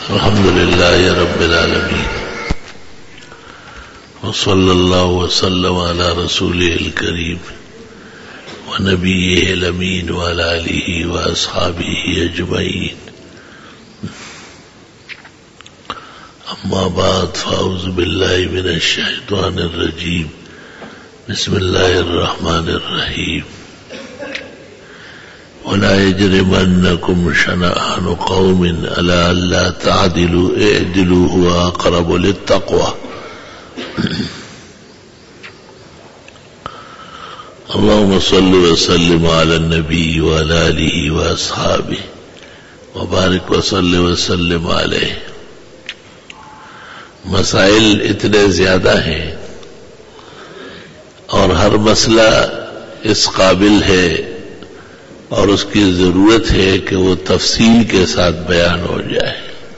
الحمد لله رب العالمين وصلى الله وسلم على رسوله الكريم ونبيه الأمين وعلى آله وأصحابه أجمعين. أما بعد فأعوذ بالله من الشيطان الرجيم. بسم الله الرحمن الرحيم. ولا يجرمنكم شنآن قوم على ألا تعدلوا اعدلوا هو أقرب للتقوى. اللهم صل وسلم على النبي وعلى آله وأصحابه وبارك وصل وسلم عليه. مسائل اتنے زیادہ ہیں اور ہر مسئلہ اس قابل ہے اور اس کی ضرورت ہے کہ وہ تفصیل کے ساتھ بیان ہو جائے.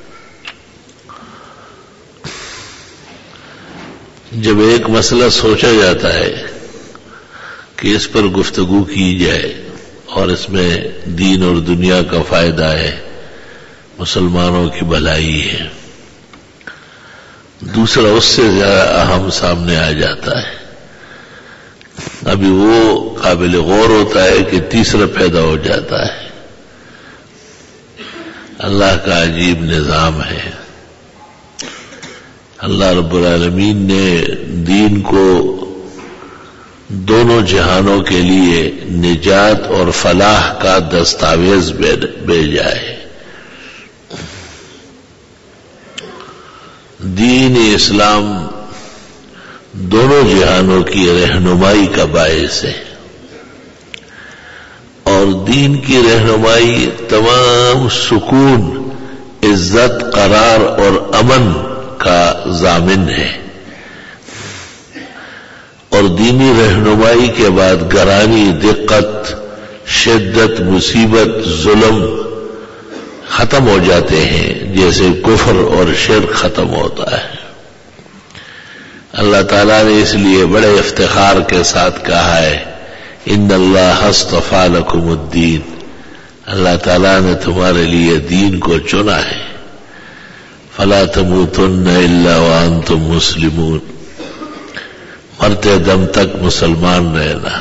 جب ایک مسئلہ سوچا جاتا ہے کہ اس پر گفتگو کی جائے اور اس میں دین اور دنیا کا فائدہ ہے، مسلمانوں کی بھلائی ہے، دوسرا اس سے زیادہ اہم سامنے آ جاتا ہے. ابھی وہ قابل غور ہوتا ہے کہ تیسرا پیدا ہو جاتا ہے. اللہ کا عجیب نظام ہے. اللہ رب العالمین نے دین کو دونوں جہانوں کے لیے نجات اور فلاح کا دستاویز بھیجا ہے. دین اسلام دونوں جہانوں کی رہنمائی کا باعث ہے اور دین کی رہنمائی تمام سکون، عزت، قرار اور امن کا ضامن ہے. اور دینی رہنمائی کے بعد گرانی، دقت، شدت، مصیبت، ظلم ختم ہو جاتے ہیں جیسے کفر اور شرک ختم ہوتا ہے. اللہ تعالیٰ نے اس لیے بڑے افتخار کے ساتھ کہا ہے ان اللہ اصطفیٰ لکم الدین. اللہ تعالیٰ نے تمہارے لیے دین کو چنا ہے. فلا تموتن الا وانتم مسلمون. مرتے دم تک مسلمان رہنا.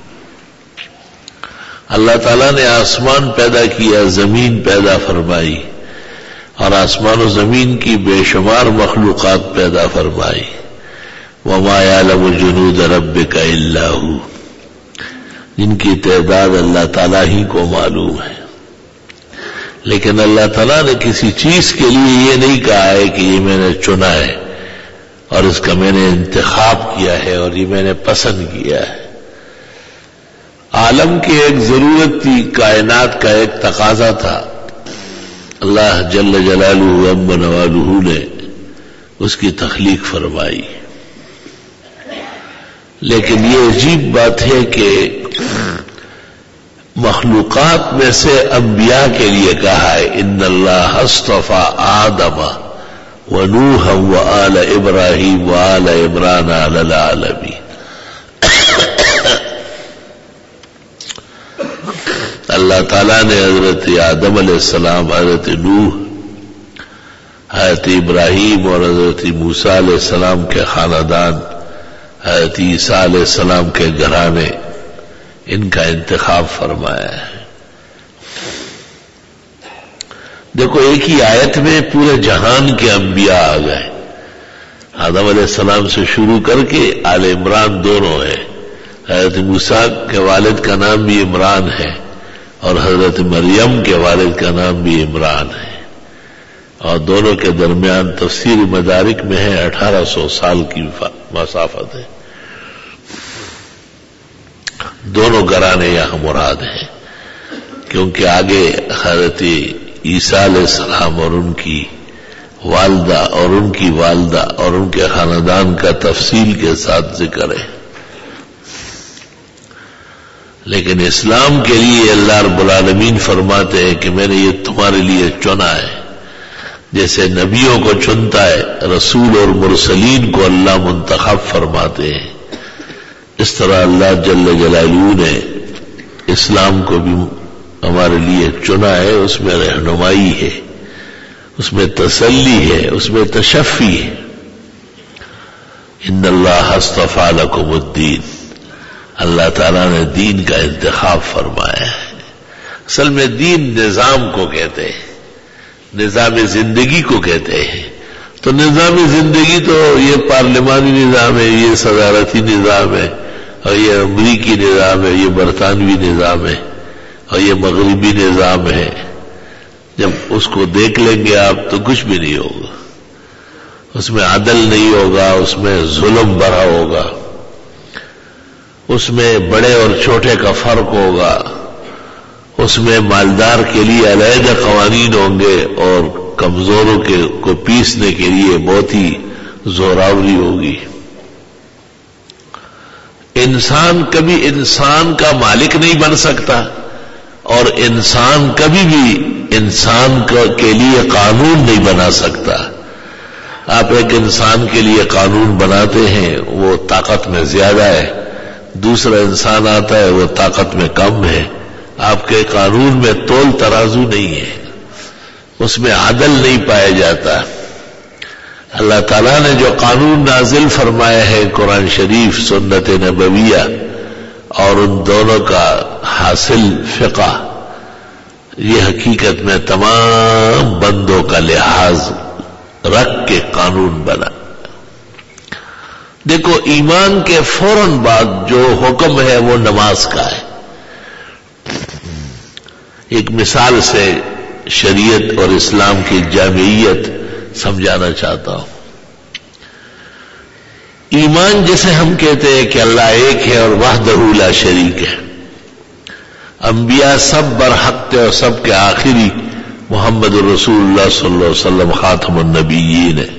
اللہ تعالیٰ نے آسمان پیدا کیا، زمین پیدا فرمائی اور آسمان و زمین کی بے شمار مخلوقات پیدا فرمائی. وما يعلم جنود ربك الا هو. جن کی تعداد اللہ تعالیٰ ہی کو معلوم ہے. لیکن اللہ تعالیٰ نے کسی چیز کے لیے یہ نہیں کہا ہے کہ یہ میں نے چنا ہے اور اس کا میں نے انتخاب کیا ہے اور یہ میں نے پسند کیا ہے. عالم کی ایک ضرورت تھی، کائنات کا ایک تقاضا تھا. اللہ جل جلالہ عم نوالہ نے اس کی تخلیق فرمائی. لیکن یہ عجیب بات ہے کہ مخلوقات میں سے انبیاء کے لیے کہا ہے ان اللہ اصطفیٰ آدم ونوحا وآل ابراہیم وآل عمران علی العالمین. اللہ تعالیٰ نے حضرت آدم علیہ السلام، حضرت نوح، حضرت ابراہیم اور حضرت موسیٰ علیہ السلام کے خاندان، حضرت عیسیٰ علیہ السلام کے گھرانے، ان کا انتخاب فرمایا ہے. دیکھو ایک ہی آیت میں پورے جہان کے انبیاء آ گئے. آدم علیہ السلام سے شروع کر کے آل عمران دونوں ہیں. حضرت موسیٰ کے والد کا نام بھی عمران ہے اور حضرت مریم کے والد کا نام بھی عمران ہے. اور دونوں کے درمیان تفسیر مدارک میں ہے 1800 سال کی مسافت ہے. دونوں گھرانے یہاں مراد ہیں کیونکہ آگے حضرت عیسیٰ علیہ السلام اور ان کی والدہ اور ان کی والدہ اور ان کے خاندان کا تفصیل کے ساتھ ذکر ہے. لیکن اسلام کے لیے اللہ رب العالمین فرماتے ہیں کہ میں نے یہ تمہارے لیے چنا ہے. جیسے نبیوں کو چنتا ہے، رسول اور مرسلین کو اللہ منتخب فرماتے ہیں، اس طرح اللہ جل جلالہ نے اسلام کو بھی ہمارے لیے چنا ہے، اس میں رہنمائی ہے، اس میں تسلی ہے، اس میں تشفی ہے. ان اللہ اصطفیٰ لکم الدین، اللہ تعالیٰ نے دین کا انتخاب فرمایا ہے. اصل میں دین نظام کو کہتے ہیں، نظام زندگی کو کہتے ہیں. تو نظام زندگی تو یہ پارلیمانی نظام ہے، یہ صدارتی نظام ہے، اور یہ امریکی نظام ہے، یہ برطانوی نظام ہے، اور یہ مغربی نظام ہے. جب اس کو دیکھ لیں گے آپ تو کچھ بھی نہیں ہوگا. اس میں عدل نہیں ہوگا، اس میں ظلم بھرا ہوگا، اس میں بڑے اور چھوٹے کا فرق ہوگا، اس میں مالدار کے لیے علیحدہ قوانین ہوں گے اور کمزوروں کو پیسنے کے لیے بہت ہی زوراوری ہوگی. انسان کبھی انسان کا مالک نہیں بن سکتا، اور انسان کبھی بھی انسان کے لیے قانون نہیں بنا سکتا. آپ ایک انسان کے لیے قانون بناتے ہیں، وہ طاقت میں زیادہ ہے، دوسرا انسان آتا ہے وہ طاقت میں کم ہے. آپ کے قانون میں تول ترازو نہیں ہے، اس میں عدل نہیں پایا جاتا. اللہ تعالیٰ نے جو قانون نازل فرمایا ہے قرآن شریف، سنت نبویہ، اور ان دونوں کا حاصل فقہ، یہ حقیقت میں تمام بندوں کا لحاظ رکھ کے قانون بنا. دیکھو، ایمان کے فوراً بعد جو حکم ہے وہ نماز کا ہے. ایک مثال سے شریعت اور اسلام کی جامعیت سمجھانا چاہتا ہوں. ایمان جسے ہم کہتے ہیں کہ اللہ ایک ہے اور وحدہ لا شریک ہے. انبیاء سب برحق تھے اور سب کے آخری محمد رسول اللہ صلی اللہ علیہ وسلم خاتم النبیین ہے.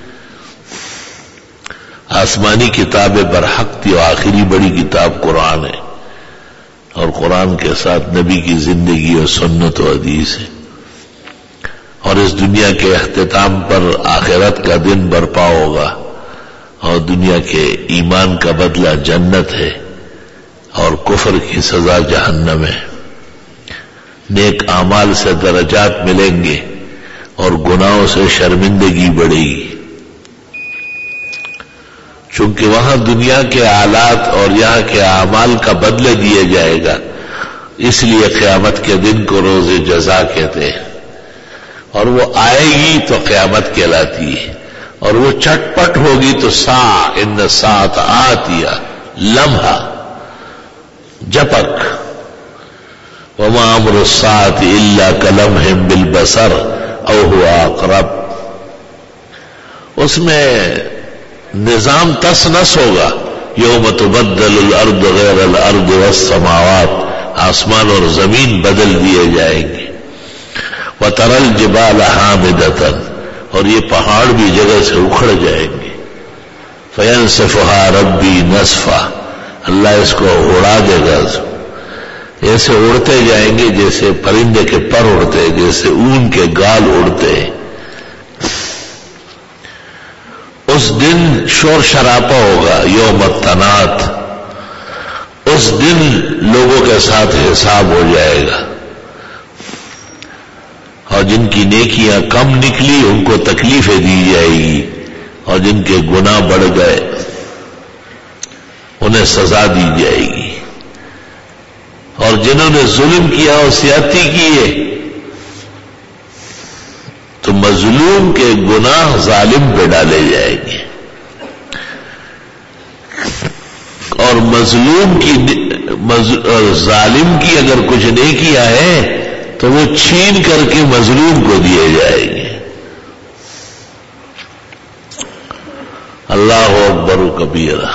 آسمانی کتابیں برحق تھی اور آخری بڑی کتاب قرآن ہے، اور قرآن کے ساتھ نبی کی زندگی اور سنت و حدیث ہے. اور اس دنیا کے اختتام پر آخرت کا دن برپا ہوگا، اور دنیا کے ایمان کا بدلہ جنت ہے اور کفر کی سزا جہنم ہے. نیک اعمال سے درجات ملیں گے اور گناہوں سے شرمندگی بڑھے گی. چونکہ وہاں دنیا کے آلات اور یہاں کے اعمال کا بدلہ دیا جائے گا، اس لیے قیامت کے دن کو روز جزا کہتے ہیں. اور وہ آئے گی تو قیامت کہلاتی ہے، اور وہ چٹپٹ ہوگی تو ان ساعت آتیہ، لمحہ، جھپک. وما امر الساعة الا كلمح بالبصر او هو اقرب. اس میں نظام تس نس ہوگا. یوم تبدل الارض غیر الارض والسماوات، آسمان اور زمین بدل دیے جائیں گے. وترى الجبال حامدة، اور یہ پہاڑ بھی جگہ سے اکھڑ جائیں گے. فینسفها ربی نسفا، اللہ اس کو اڑا دے گا. ایسے اڑتے جائیں گے جیسے پرندے کے پر اڑتے، جیسے اون کے گال اڑتے. اس دن شور شرابہ ہوگا. یوم التناد، اس دن لوگوں کے ساتھ حساب ہو جائے گا، اور جن کی نیکیاں کم نکلی ان کو تکلیفیں دی جائے گی، اور جن کے گناہ بڑھ گئے انہیں سزا دی جائے گی. اور جنہوں نے ظلم کیا اور زیادتی کی ہے تو مظلوم کے گناہ ظالم پہ ڈالے جائیں گے، اور مظلوم کی ظالم کی اگر کچھ نیکیاں ہیں تو وہ چھین کر کے مظلوم کو دیے جائیں گے. اللہ اکبر کبیرہ.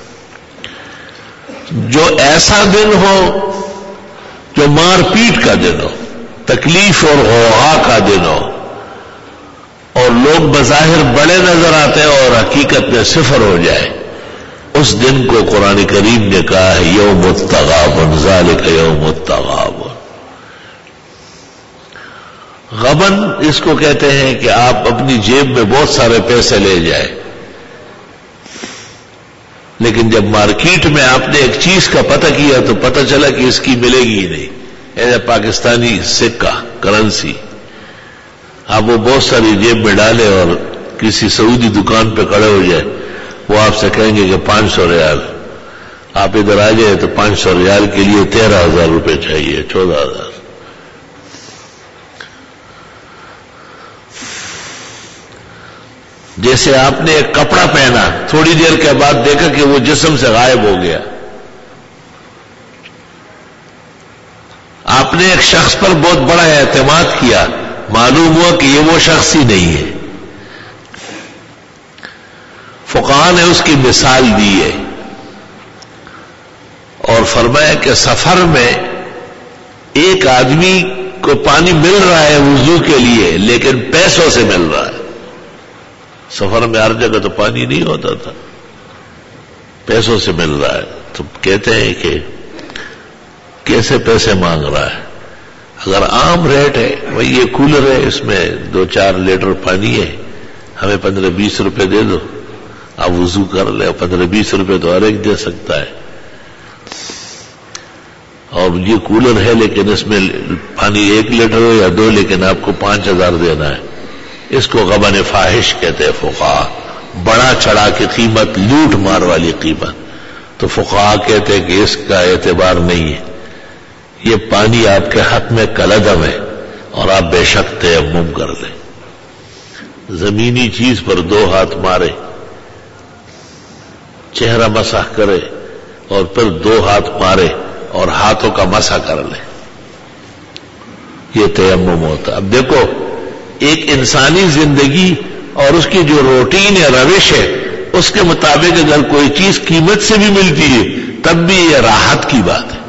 جو ایسا دن ہو جو مار پیٹ کا دن ہو، تکلیف اور غوغا کا دن ہو، اور لوگ بظاہر بڑے نظر آتے ہیں اور حقیقت میں صفر ہو جائے، اس دن کو قرآن کریم نے کہا ہے یوم التغابن، ذالک یوم التغابن. غبن اس کو کہتے ہیں کہ آپ اپنی جیب میں بہت سارے پیسے لے جائیں، لیکن جب مارکیٹ میں آپ نے ایک چیز کا پتہ کیا تو پتہ چلا کہ اس کی ملے گی ہی نہیں. ایسے پاکستانی سکہ، کرنسی، آپ وہ بہت ساری جیب میں ڈالے اور کسی سعودی دکان پہ کھڑے ہو جائے، وہ آپ سے کہیں گے کہ 500 ریال، آپ ادھر آ جائے تو 500 ریال کے لیے 13,000 روپے چاہیے، 14,000۔ جیسے آپ نے ایک کپڑا پہنا، تھوڑی دیر کے بعد دیکھا کہ وہ جسم سے غائب ہو گیا۔ آپ نے ایک شخص پر بہت بڑا اعتماد کیا، معلوم ہوا کہ یہ وہ شخص ہی نہیں ہے۔ فقہاء نے اس کی مثال دی ہے اور فرمایا کہ سفر میں ایک آدمی کو پانی مل رہا ہے وضو کے لیے، لیکن پیسوں سے مل رہا ہے۔ سفر میں ہر جگہ تو پانی نہیں ہوتا تھا، پیسوں سے مل رہا ہے، تو کہتے ہیں کہ کیسے پیسے مانگ رہا ہے؟ اگر عام ریٹ ہے، وہی یہ کولر ہے، اس میں 2-4 لیٹر پانی ہے، ہمیں 15-20 روپے دے دو، آپ وضو کر لیں۔ 15-20 روپے تو ہر ایک دے سکتا ہے، اور یہ کولر ہے لیکن اس میں پانی 1 لیٹر ہو یا 2، لیکن آپ کو 5,000 دینا ہے۔ اس کو غبن فاحش کہتے ہیں فقہاء، بڑا چڑھا کے قیمت، لوٹ مار والی قیمت۔ تو فقہاء کہتے ہیں کہ اس کا اعتبار نہیں ہے، یہ پانی آپ کے حق میں کالعدم ہے اور آپ بے شک تیمم کر لیں۔ زمینی چیز پر 2 ہاتھ مارے، چہرہ مسح کرے اور پھر 2 ہاتھ مارے اور ہاتھوں کا مسح کر لے، یہ تیمم ہوتا۔ اب دیکھو، ایک انسانی زندگی اور اس کی جو روٹین ہے، روش ہے، اس کے مطابق اگر کوئی چیز قیمت سے بھی ملتی ہے تب بھی یہ راحت کی بات ہے،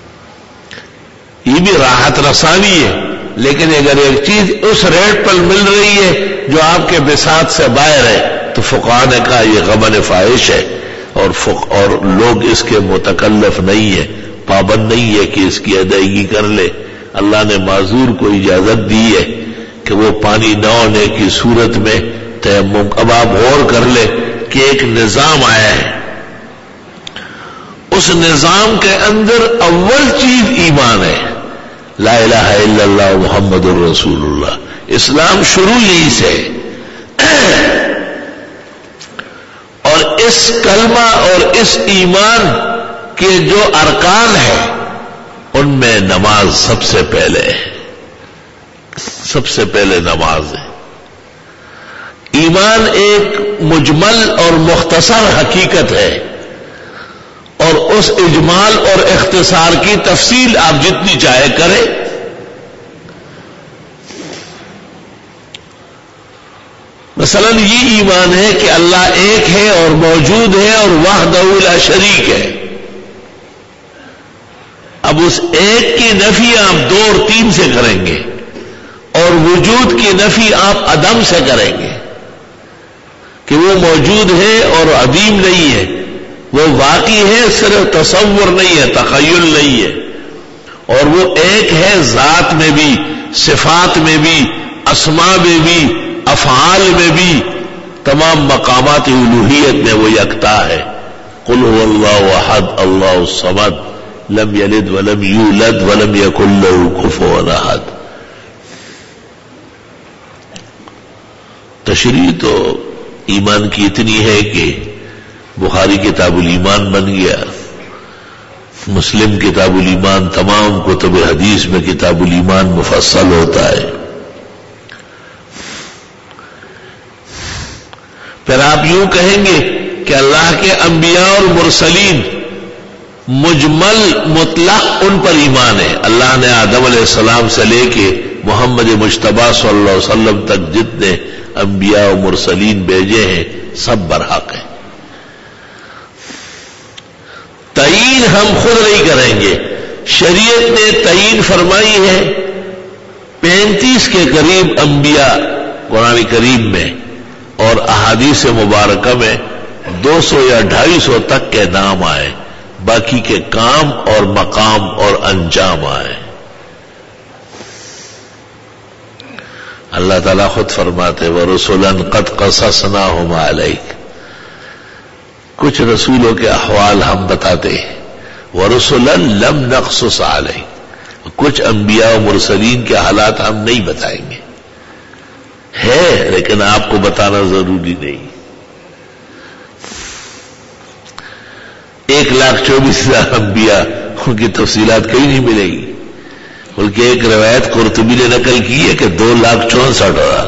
یہ بھی راحت رسانی ہے۔ لیکن اگر ایک چیز اس ریٹ پر مل رہی ہے جو آپ کے بساط سے باہر ہے تو فقہاء نے کہا یہ غبن فاحش ہے، اور لوگ اس کے متکلف نہیں ہے، پابند نہیں ہے کہ اس کی ادائیگی کر لے۔ اللہ نے معذور کو اجازت دی ہے کہ وہ پانی نہ ہونے کی صورت میں تیمم۔ اب آپ غور کر لیں کہ ایک نظام آیا ہے، اس نظام کے اندر اول چیز ایمان ہے، لا الہ الا اللہ محمد الرسول اللہ۔ اسلام شروع یہی سے، اور اس کلمہ اور اس ایمان کے جو ارکان ہیں ان میں نماز سب سے پہلے ہے، سب سے پہلے نماز ہے۔ ایمان ایک مجمل اور مختصر حقیقت ہے، اور اس اجمال اور اختصار کی تفصیل آپ جتنی چاہے کریں۔ مثلا یہ ایمان ہے کہ اللہ ایک ہے اور موجود ہے اور وحدہ لا شریک ہے۔ اب اس ایک کی نفی آپ 2 اور 3 سے کریں گے، اور وجود کی نفی آپ عدم سے کریں گے کہ وہ موجود ہے اور عدیم نہیں ہے، وہ واقعی ہے، صرف تصور نہیں ہے، تخیل نہیں ہے، اور وہ ایک ہے ذات میں بھی، صفات میں بھی، اسماء میں بھی، افعال میں بھی، تمام مقامات الوہیت میں وہ یکتا ہے۔ قل هو اللہ احد اللہ الصمد لم یلد ولم یولد ولم یکن له کفوا احد۔ تشریح تو ایمان کی اتنی ہے کہ بخاری کتاب الایمان بن گیا، مسلم کتاب الایمان، تمام کتب حدیث میں کتاب الایمان مفصل ہوتا ہے۔ پھر آپ یوں کہیں گے کہ اللہ کے انبیاء اور مرسلین مجمل مطلق ان پر ایمان ہے۔ اللہ نے آدم علیہ السلام سے لے کے محمد مجتبی صلی اللہ علیہ وسلم تک جتنے انبیاء و مرسلین بھیجے ہیں سب برحق ہیں۔ تعین ہم خود نہیں کریں گے، شریعت نے تعین فرمائی ہے 35 کے قریب انبیاء قرآن کریم میں، اور احادیث مبارکہ میں 200 یا 250 تک کے نام آئے، باقی کے کام اور مقام اور انجام آئے۔ اللہ تعالیٰ خود فرماتے وَرُسُلًا قَدْ قَصَصْنَاهُمْ عَلَيْكَ، کچھ رسولوں کے احوال ہم بتاتے ہیں، وَرُسُلًا لَمْ نَقْصُصْ عَلَيْكَ، کچھ انبیاء و مرسلین کے حالات ہم نہیں بتائیں گے۔ ہے لیکن آپ کو بتانا ضروری نہیں. 1,24,000 انبیاء، ان کی تفصیلات کہیں نہیں ملے گی، بلکہ ایک روایت قرطبی نے نقل کی ہے کہ 2,64,000.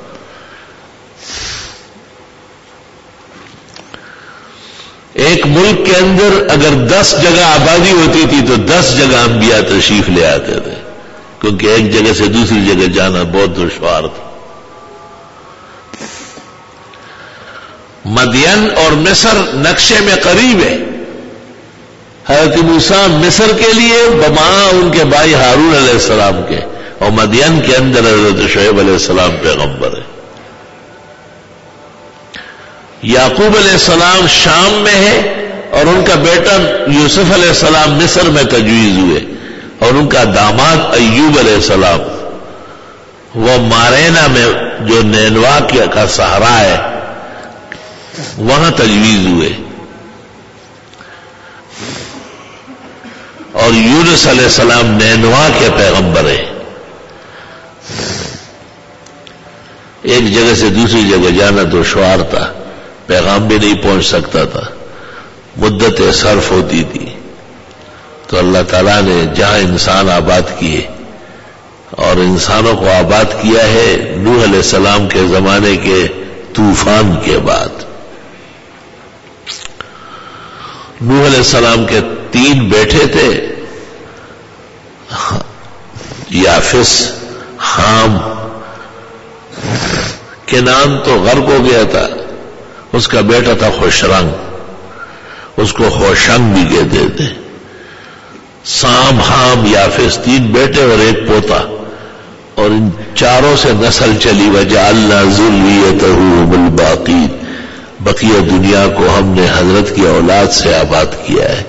ایک ملک کے اندر اگر 10 جگہ آبادی ہوتی تھی تو 10 جگہ انبیاء تشریف لے آتے تھے، کیونکہ ایک جگہ سے دوسری جگہ جانا بہت دشوار تھا. مدین اور مصر نقشے میں قریب ہے. حضرت موسیٰ مصر کے لیے وہاں ان کے بھائی ہارون علیہ السلام کے، اور مدین کے اندر حضرت شعیب علیہ السلام پیغمبر ہے. یعقوب علیہ السلام شام میں ہے اور ان کا بیٹا یوسف علیہ السلام مصر میں تجویز ہوئے، اور ان کا داماد ایوب علیہ السلام وہ مارینا میں جو نینوا کا صحرا ہے وہاں تجویز ہوئے. اور یونس علیہ السلام نینوا کے پیغمبر ہیں. ایک جگہ سے دوسری جگہ جانا دشوار تھا، پیغام بھی نہیں پہنچ سکتا تھا، مدت صرف ہوتی تھی. تو اللہ تعالیٰ نے جہاں انسان آباد کیے اور انسانوں کو آباد کیا ہے نوح علیہ السلام کے زمانے کے طوفان کے بعد. نوح علیہ السلام کے 3 بیٹے تھے، یافس، حام. کنعان تو غرق ہو گیا تھا، اس کا بیٹا تھا خوشرنگ، اس کو خوشنگ بھی کہتے تھے. سام، حام، یافس 3 بیٹے اور 1 پوتا، اور ان چاروں سے نسل چلی. وجعلنا ذریتہ هم الباقین، بقیہ دنیا کو ہم نے حضرت کی اولاد سے آباد کیا ہے.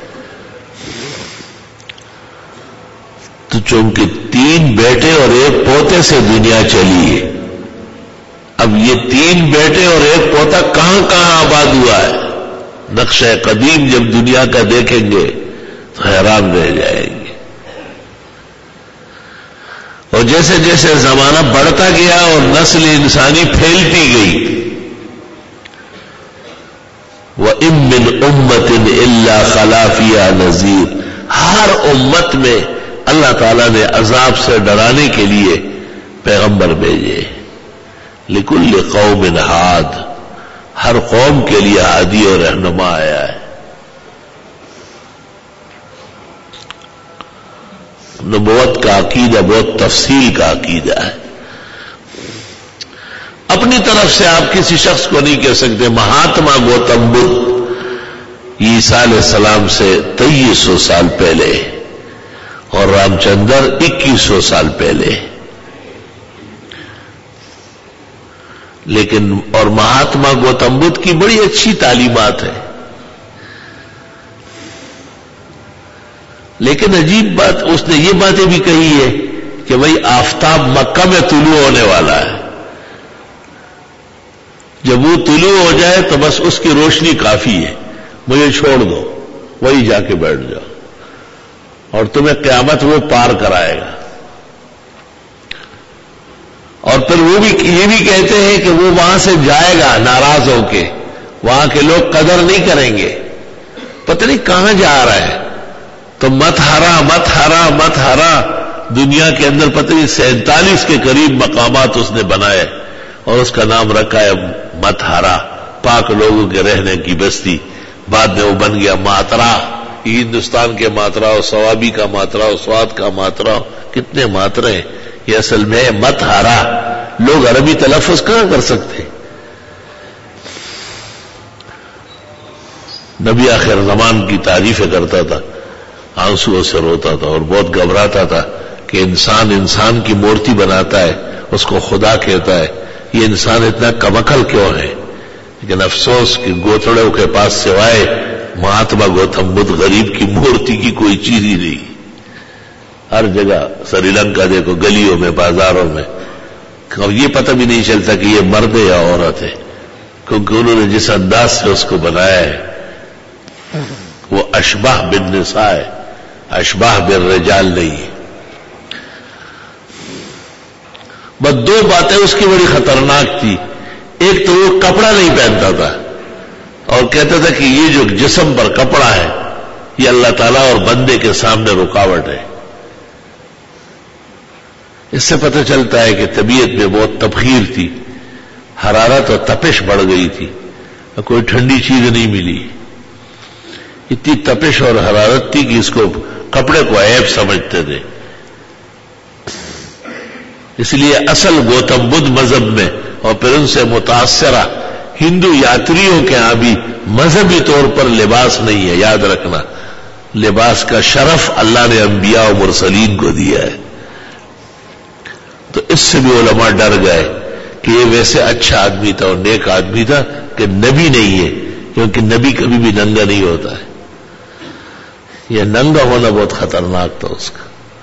تو چونکہ 3 بیٹے اور 1 پوتے سے دنیا چلی ہے، اب یہ 3 بیٹے اور 1 پوتا کہاں کہاں آباد ہوا ہے، نقشہ قدیم جب دنیا کا دیکھیں گے تو حیران رہ جائیں گے. اور جیسے جیسے زمانہ بڑھتا گیا اور نسل انسانی پھیلتی گئی، وَإِن مِّنْ أُمَّةٍ إِلَّا خَلَا فِيهَا نَذِيرٌ، ہر امت میں اللہ تعالیٰ نے عذاب سے ڈرانے کے لیے پیغمبر بھیجے. لِكُلِّ قَوْمٍ ہاد، ہر قوم کے لیے ہادی اور رہنما آیا ہے. نبوت کا عقیدہ بہت تفصیل کا عقیدہ ہے. اپنی طرف سے آپ کسی شخص کو نہیں کہہ سکتے مہاتما گوتم بدھ عیسیٰ علیہ السلام سے 2300 سال پہلے اور رام چندر 2100 سال پہلے. لیکن اور مہاتما گوتم بدھ کی بڑی اچھی تعلیمات ہیں، لیکن عجیب بات اس نے یہ باتیں بھی کہی ہے کہ بھئی آفتاب مکہ میں طلوع ہونے والا ہے، جب وہ طلوع ہو جائے تو بس اس کی روشنی کافی ہے، مجھے چھوڑ دو، وہی جا کے بیٹھ جاؤ اور تمہیں قیامت وہ پار کرائے گا. اور پھر وہ بھی یہ بھی کہتے ہیں کہ وہ وہاں سے جائے گا ناراض ہو کے، وہاں کے لوگ قدر نہیں کریں گے، پتہ نہیں کہاں جا رہا ہے. تو مت ہرا مت ہرا مت ہرا، دنیا کے اندر پتہ نہیں 47 کے قریب مقامات اس نے بنائے اور اس کا نام رکھا ہے مت ہرا، پاک لوگوں کے رہنے کی بستی. بعد میں وہ بن گیا ماترا. یہ ہندوستان کے ماترا اور سوابی کا ماترا اور سواد کا ماترا، کتنے ماترے ہیں. یہ اصل میں مت ہارا. لوگ عربی تلفظ کہاں کر سکتے. نبی آخر زمان کی تعریفیں کرتا تھا، آنسو سے روتا تھا اور بہت گھبراتا تھا کہ انسان کی مورتی بناتا ہے، اس کو خدا کہتا ہے، یہ انسان اتنا کمکل کیوں ہے. لیکن افسوس کہ گوتڑوں کے پاس سوائے مہاتما گوتم بدھ غریب کی مورتی کی کوئی چیز ہی نہیں. ہر جگہ سری لنکا دیکھو، گلیوں میں، بازاروں میں، اور یہ پتہ بھی نہیں چلتا کہ یہ مرد ہے یا عورت ہے، کیونکہ انہوں نے جس انداز سے اس کو بنایا ہے وہ اشباہ بالنساء ہے، اشباہ بالرجال نہیں. بس دو باتیں اس کی بڑی خطرناک تھی. ایک تو وہ کپڑا نہیں پہنتا تھا اور کہتا تھا کہ یہ جو جسم پر کپڑا ہے یہ اللہ تعالیٰ اور بندے کے سامنے رکاوٹ ہے. اس سے پتہ چلتا ہے کہ طبیعت میں بہت تبخیر تھی, حرارت اور تپش بڑھ گئی تھی, کوئی ٹھنڈی چیز نہیں ملی. اتنی تپش اور حرارت تھی کہ اس کو کپڑے کو عیب سمجھتے تھے. اس لیے اصل گوتم بدھ مذہب میں اور پھر ان سے متاثرہ ہندو یاتریوں کے ہاں بھی مذہبی طور پر لباس نہیں ہے. یاد رکھنا, لباس کا شرف اللہ نے انبیاء و مرسلین کو دیا ہے. تو اس سے بھی علماء ڈر گئے کہ یہ ویسے اچھا آدمی تھا اور نیک آدمی تھا کہ نبی نہیں ہے, کیونکہ نبی کبھی بھی ننگا نہیں ہوتا ہے. یہ ننگا ہونا بہت خطرناک تھا اس کا.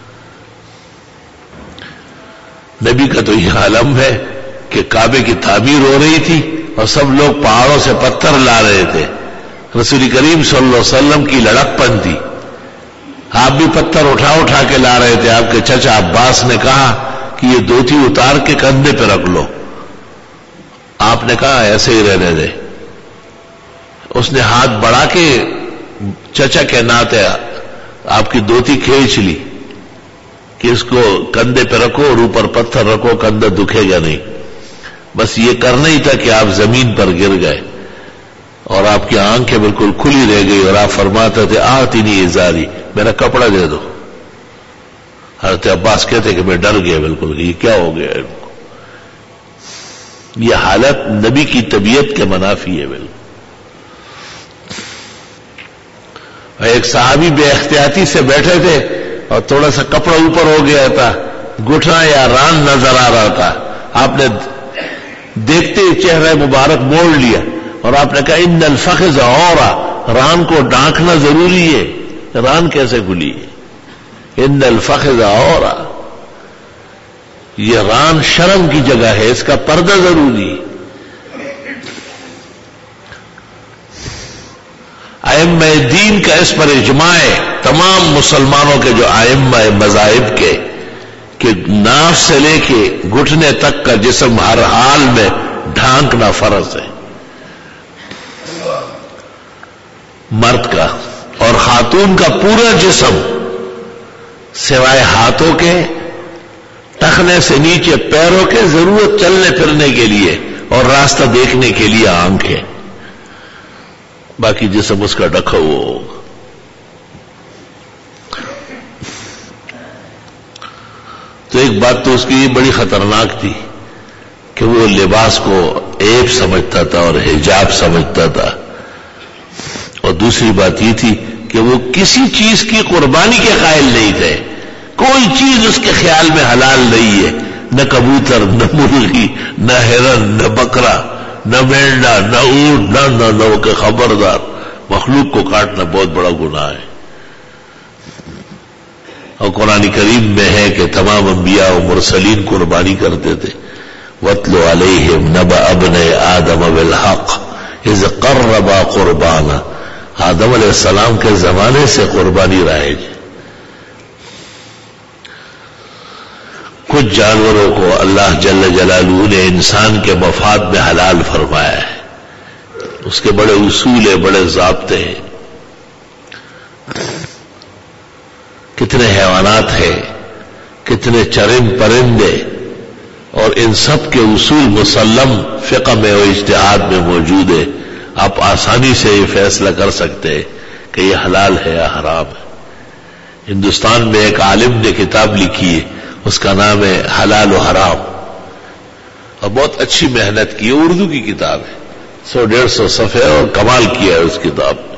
نبی کا تو یہ عالم ہے کہ کعبے کی تعمیر ہو رہی تھی اور سب لوگ پہاڑوں سے پتھر لا رہے تھے. رسول کریم صلی اللہ علیہ وسلم کی لڑک پن تھی, آپ بھی پتھر اٹھا اٹھا کے لا رہے تھے. آپ کے چچا عباس نے کہا کہ یہ دھوتی اتار کے کندھے پہ رکھ لو. آپ نے کہا ایسے ہی رہنے دے. اس نے ہاتھ بڑھا کے چچا کے ناتے آپ کی دھوتی کھینچ لی کہ اس کو کندھے پہ رکھو اور اوپر پتھر رکھو, کندھا دکھے گا نہیں. بس یہ کرنا ہی تھا کہ آپ زمین پر گر گئے اور آپ کی آنکھیں بالکل کھلی رہ گئی اور آپ فرماتے تھے آتینی ازاری, میرا کپڑا دے دو. حضرت عباس کہتے کہ میں ڈر گیا بالکل, یہ کیا ہو گیا ان کو. یہ حالت نبی کی طبیعت کے منافی ہے بالکل. ایک صحابی بے احتیاطی سے بیٹھے تھے اور تھوڑا سا کپڑا اوپر ہو گیا تھا, گھٹنا یا ران نظر آ رہا تھا. آپ نے دیکھتے ہی چہرہ مبارک موڑ لیا اور آپ نے کہا ان الفخذ عورہ, ران کو ڈھانکنا ضروری ہے. ران کیسے کھلی ہے؟ ان الفخذ عورہ, یہ ران شرم کی جگہ ہے, اس کا پردہ ضروری ہے. ائمہ دین کا اس پر اجماع ہے, تمام مسلمانوں کے جو ائمہ مذاہب کے, کہ ناف سے لے کے گھٹنے تک کا جسم ہر حال میں ڈھانکنا فرض ہے مرد کا, اور خاتون کا پورا جسم سوائے ہاتھوں کے, ٹخنے سے نیچے پیروں کے, ضرورت چلنے پھرنے کے لیے اور راستہ دیکھنے کے لیے آنکھیں, باقی جسم اس کا ڈھکا ہوا ہوگا. تو ایک بات تو اس کی بڑی خطرناک تھی کہ وہ لباس کو عیب سمجھتا تھا اور حجاب سمجھتا تھا, اور دوسری بات یہ تھی کہ وہ کسی چیز کی قربانی کے قائل نہیں تھے. کوئی چیز اس کے خیال میں حلال نہیں ہے, نہ کبوتر, نہ مرغی, نہ ہرن, نہ بکرا, نہ مینڈا, نہ اونٹ, نہ کہ خبردار, مخلوق کو کاٹنا بہت بڑا گناہ ہے. اور قرآن کریم میں ہے کہ تمام انبیاء و مرسلین قربانی کرتے تھے. وَاتْلُ عَلَيْهِمْ نَبَأَ ابْنَيْ آدَمَ بِالْحَقِّ إِذْ قَرَّبَا قُرْبَانًا. آدم علیہ السلام کے زمانے سے قربانی رائج. کچھ جانوروں کو اللہ جل جلالہ نے انسان کے مفاد میں حلال فرمایا ہے, اس کے بڑے اصول ہیں, بڑے ضابطے ہیں. کتنے حیوانات ہیں, کتنے چرند پرندے, اور ان سب کے اصول مسلم فقہ میں و اجتہاد میں موجود ہے. آپ آسانی سے یہ فیصلہ کر سکتے ہیں کہ یہ حلال ہے یا حرام ہے. ہندوستان میں ایک عالم نے کتاب لکھی ہے, اس کا نام ہے حلال و حرام, اور بہت اچھی محنت کی ہے. اردو کی کتاب ہے, 100-150 صفحے, اور کمال کیا ہے اس کتاب میں.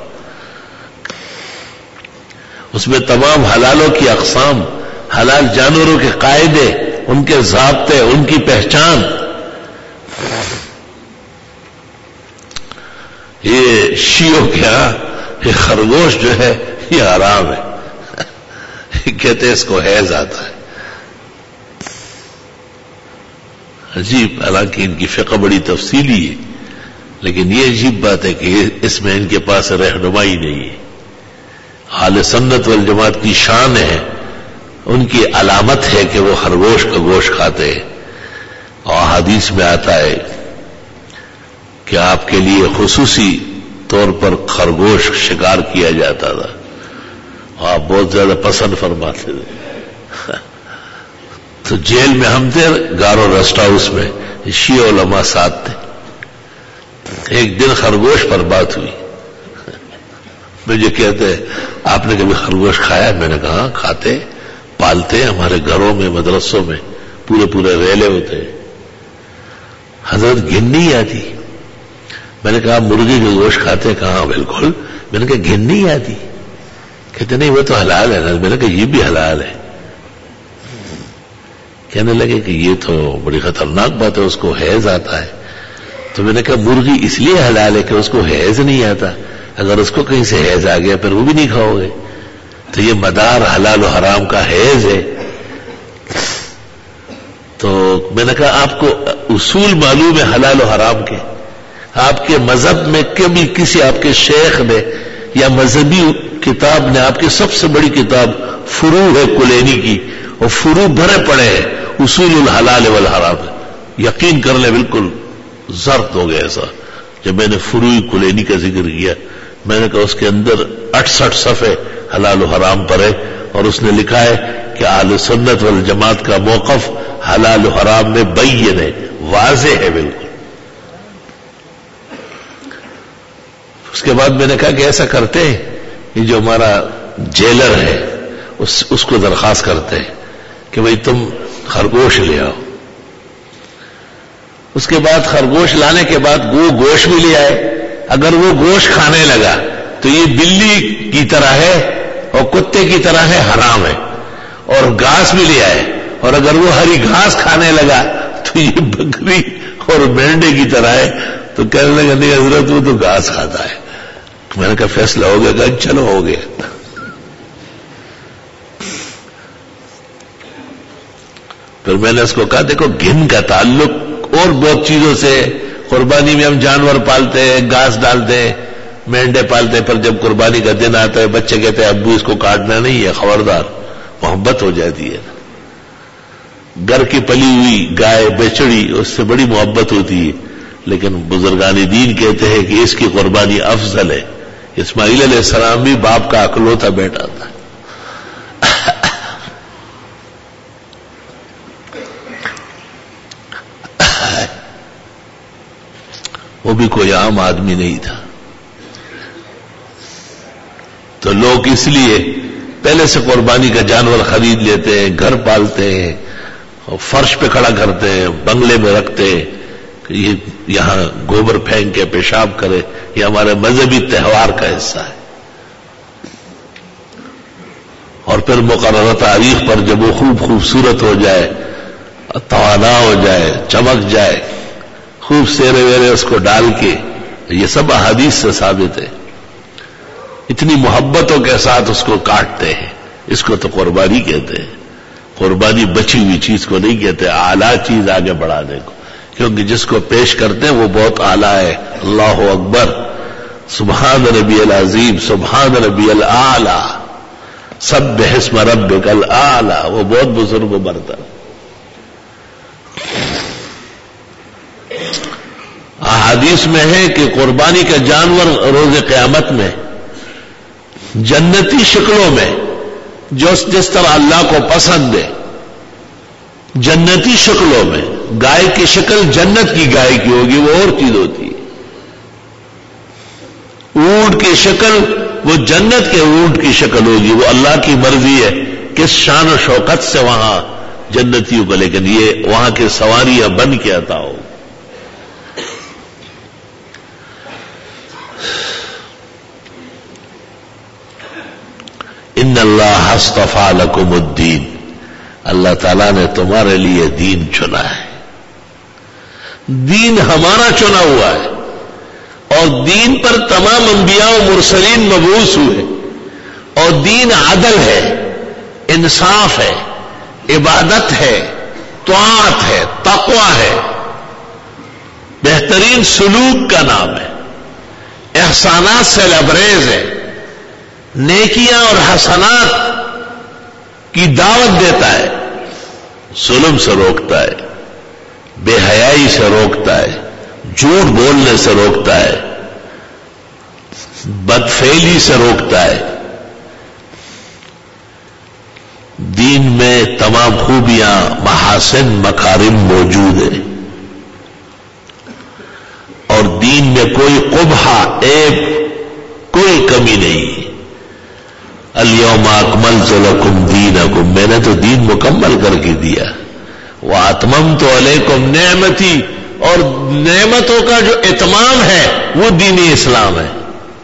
اس میں تمام حلالوں کی اقسام, حلال جانوروں کے قاعدے, ان کے ضابطے, ان کی پہچان. یہ شیعوں کے ہاں یہ خرگوش جو ہے یہ حرام ہے, کہتے اس کو حیض آتا ہے. عجیب, حالانکہ ان کی فقہ بڑی تفصیلی ہے, لیکن یہ عجیب بات ہے کہ اس میں ان کے پاس رہنمائی نہیں ہے. اہل سنت والجماعت کی شان ہے, ان کی علامت ہے کہ وہ خرگوش کا گوشت کھاتے ہیں, اور حدیث میں آتا ہے کہ آپ کے لیے خصوصی طور پر خرگوش شکار کیا جاتا تھا اور آپ بہت زیادہ پسند فرماتے تھے. تو جیل میں ہم تھے گارو ریسٹ ہاؤس میں, شیعہ علماء ساتھ تھے. ایک دن خرگوش پر بات ہوئی. مجھے کہتے آپ نے کبھی خرگوش کھایا؟ میں نے کہا کھاتے, پالتے, ہمارے گھروں میں مدرسوں میں پورے ریلے ہوتے. حضرت گن نہیں آتی. میں نے کہا مرغی کا گوشت کھاتے؟ کہاں بالکل. میں نے کہا گن نہیں آتی. کہتے نہیں وہ تو حلال ہے. میں نے کہا یہ بھی حلال ہے. کہنے لگے کہ یہ تو بڑی خطرناک بات ہے, اس کو حیض آتا ہے. تو میں نے کہا مرغی اس لیے حلال ہے کہ اس کو حیض نہیں آتا, اگر اس کو کہیں سے حیض آ گیا پھر وہ بھی نہیں کھاؤ گے. تو یہ مدار حلال و حرام کا حیض ہے. تو میں نے کہا آپ کو اصول معلوم ہے حلال و حرام کے؟ آپ کے مذہب میں کبھی کسی آپ کے شیخ نے یا مذہبی کتاب نے, آپ کی سب سے بڑی کتاب فروع ہے کلینی کی, اور فروع بھرے پڑے ہیں اصول الحلال والحرام. یقین کر لیں بالکل زرد ہو گیا ایسا جب میں نے فروع کلینی کا ذکر کیا. میں نے کہا اس کے اندر 68 صفحے حلال و حرام پر ہے, اور اس نے لکھا ہے کہ اہل سنت والجماعت کا موقف حلال و حرام میں بین ہے, واضح ہے بالکل. اس کے بعد میں نے کہا کہ ایسا کرتے ہیں, یہ جو ہمارا جیلر ہے اس کو درخواست کرتے ہیں کہ بھئی تم خرگوش لے آؤ. اس کے بعد خرگوش لانے کے بعد وہ گوشت بھی لے آئے. اگر وہ گوشت کھانے لگا تو یہ بلی کی طرح ہے اور کتے کی طرح ہے, حرام ہے. اور گھاس بھی لے آئے, اور اگر وہ ہری گھاس کھانے لگا تو یہ بکری اور مینڈے کی طرح ہے. تو کہنے لگا نہیں حضرت وہ تو گھاس کھاتا ہے. میں نے کہا فیصلہ ہو گیا؟ کہ چلو ہو گیا. پھر میں نے اس کو کہا دیکھو گن کا تعلق اور بہت چیزوں سے. قربانی میں ہم جانور پالتے ہیں, گھاس ڈالتے ہیں, مینڈے پالتے ہیں, پر جب قربانی کا دن آتا ہے بچے کہتے ہیں ابو اس کو کاٹنا نہیں ہے, خبردار. محبت ہو جاتی ہے. گھر کی پلی ہوئی گائے بچڑی اس سے بڑی محبت ہوتی ہے, لیکن بزرگان دین کہتے ہیں کہ اس کی قربانی افضل ہے. اسماعیل علیہ السلام بھی باپ کا اکلوتا بیٹا تھا. وہ بھی کوئی عام آدمی نہیں تھا. تو لوگ اس لیے پہلے سے قربانی کا جانور خرید لیتے ہیں, گھر پالتے ہیں, فرش پہ کھڑا کرتے ہیں, بنگلے میں رکھتے ہیں کہ یہ یہاں گوبر پھینک کے پیشاب کرے. یہ ہمارے مذہبی تہوار کا حصہ ہے. اور پھر مقررہ تاریخ پر جب وہ خوبصورت ہو جائے, توانا ہو جائے, چمک جائے, خوب سیرے ویرے اس کو ڈال کے, یہ سب احادیث سے ثابت ہے, اتنی محبتوں کے ساتھ اس کو کاٹتے ہیں. اس کو تو قربانی کہتے ہیں. قربانی بچی ہوئی چیز کو نہیں کہتے, اعلیٰ چیز آگے بڑھانے کو, کیونکہ جس کو پیش کرتے ہیں وہ بہت اعلیٰ ہے. اللہ اکبر, سبحان ربی العظیم, سبحان ربی الاعلیٰ, سبح اسم ربک الاعلیٰ, وہ بہت بزرگ و برتر. احادیث میں ہے کہ قربانی کا جانور روز قیامت میں جنتی شکلوں میں جس طرح اللہ کو پسند ہے, جنتی شکلوں میں, گائے کی شکل جنت کی گائے کی ہوگی, وہ اور چیز ہوتی ہے. اونٹ کی شکل وہ جنت کے اونٹ کی شکل ہوگی, وہ اللہ کی مرضی ہے کس شان و شوکت سے وہاں جنتیوں کو, لیکن یہ وہاں کے سواریاں بن کے عطا ہو. ان اللہ اصطفیٰ لکم الدین, اللہ تعالیٰ نے تمہارے لیے دین چنا ہے. دین ہمارا چنا ہوا ہے, اور دین پر تمام انبیاء و مرسلین مبعوث ہوئے, اور دین عدل ہے, انصاف ہے, عبادت ہے, طاعت ہے, تقوی ہے, بہترین سلوک کا نام ہے, احسانات سے لبریز ہے, نیکیاں اور حسنات کی دعوت دیتا ہے, ظلم سے روکتا ہے, بے حیائی سے روکتا ہے، جھوٹ بولنے سے روکتا ہے، بدفعلی سے روکتا ہے. دین میں تمام خوبیاں، محاسن، مکارم موجود ہیں، اور دین میں کوئی قبح، عیب، کوئی کمی نہیں. الیوم اکملت لکم دینکم، میں نے تو دین مکمل کر کے دیا. واتممت علیکم نعمتی، اور نعمتوں کا جو اتمام ہے وہ دین اسلام ہے.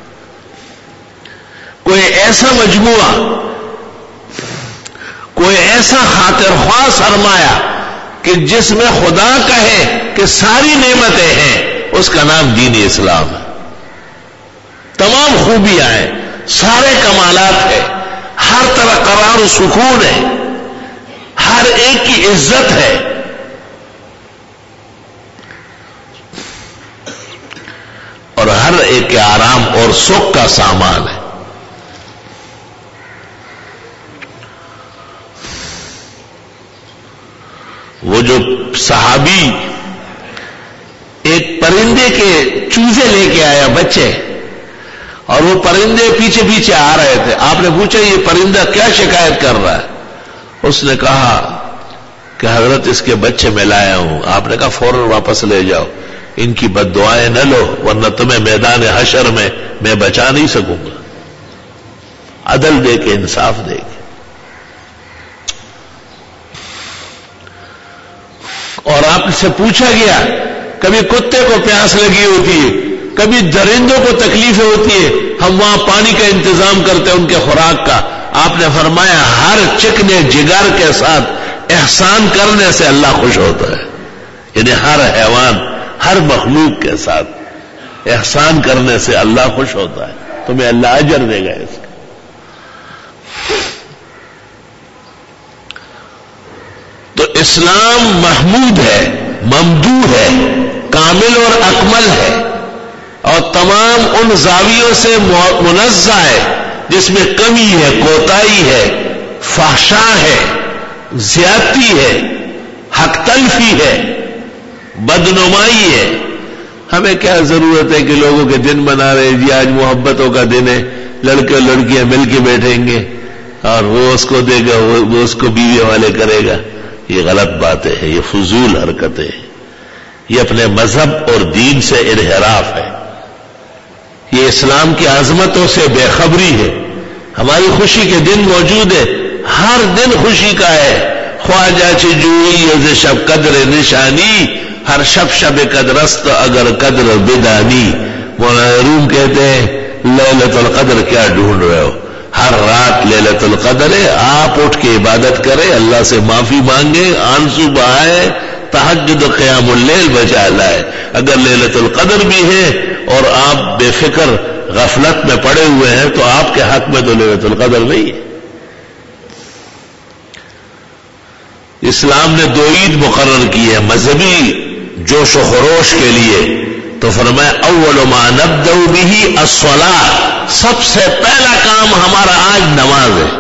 کوئی ایسا مجموعہ، کوئی ایسا خاطر خواہ سرمایہ کہ جس میں خدا کہے کہ ساری نعمتیں ہیں، اس کا نام دین اسلام ہے. تمام خوبیاں ہیں، سارے کمالات ہیں، ہر طرح قرار و سکون ہے، ہر ایک کی عزت ہے. اور ہر ایک کے آرام اور سکھ کا سامان ہے. وہ جو صحابی ایک پرندے کے چوزے لے کے آیا، بچے، اور وہ پرندے پیچھے پیچھے آ رہے تھے. آپ نے پوچھا یہ پرندہ کیا شکایت کر رہا ہے؟ اس نے کہا کہ حضرت اس کے بچے میں لایا ہوں. آپ نے کہا فوراً واپس لے جاؤ، ان کی بد دعائیں نہ لو، ورنہ تمہیں میدان حشر میں بچا نہیں سکوں گا. عدل دے کے، انصاف دے کے. اور آپ سے پوچھا گیا، کبھی کتے کو پیاس لگی ہوتی ہے، کبھی درندوں کو تکلیفیں ہوتی ہے، ہم وہاں پانی کا انتظام کرتے ہیں ان کے خوراک کا. آپ نے فرمایا ہر چکنے جگر کے ساتھ احسان کرنے سے اللہ خوش ہوتا ہے. یعنی ہر حیوان، ہر مخلوق کے ساتھ احسان کرنے سے اللہ خوش ہوتا ہے. تمہیں اللہ اجر دے گا اس کا. تو اسلام محمود ہے، ممدوح ہے، کامل اور اکمل ہے، اور تمام ان زاویوں سے منزہ ہے جس میں کمی ہے، کوتاہی ہے، فحشا ہے، زیادتی ہے، حق تلفی ہے، بدنمائی ہے. ہمیں کیا ضرورت ہے کہ لوگوں کے دن منا رہے جی آج محبتوں کا دن ہے، لڑکے اور لڑکیاں مل کے بیٹھیں گے اور وہ اس کو دے گا، وہ اس کو بیوی والے کرے گا. یہ غلط باتیں ہیں، یہ فضول حرکتیں ہیں، یہ اپنے مذہب اور دین سے انحراف ہے. یہ اسلام کی عظمتوں سے بے خبری ہے. ہماری خوشی کے دن موجود ہے، ہر دن خوشی کا ہے. خواجہ چجوئی از شب قدر نشانی، ہر شب قدرست اگر قدر بدانی. مولانا روم کہتے ہیں لیلۃ القدر کیا ڈھونڈ رہے ہو؟ ہر رات لیلۃ القدر ہے. آپ اٹھ کے عبادت کریں، اللہ سے معافی مانگیں، آنسو بہائے، تہجد قیام اللیل بجا لائے. اگر لیلۃ القدر بھی ہے اور آپ بے فکر غفلت میں پڑے ہوئے ہیں تو آپ کے حق میں تو لیلۃ القدر نہیں ہے. اسلام نے 2 عید مقرر کی ہے مذہبی جوش و خروش کے لیے. تو فرمایا اول ما نبدأ به الصلاۃ، سب سے پہلا کام ہمارا آج نماز ہے.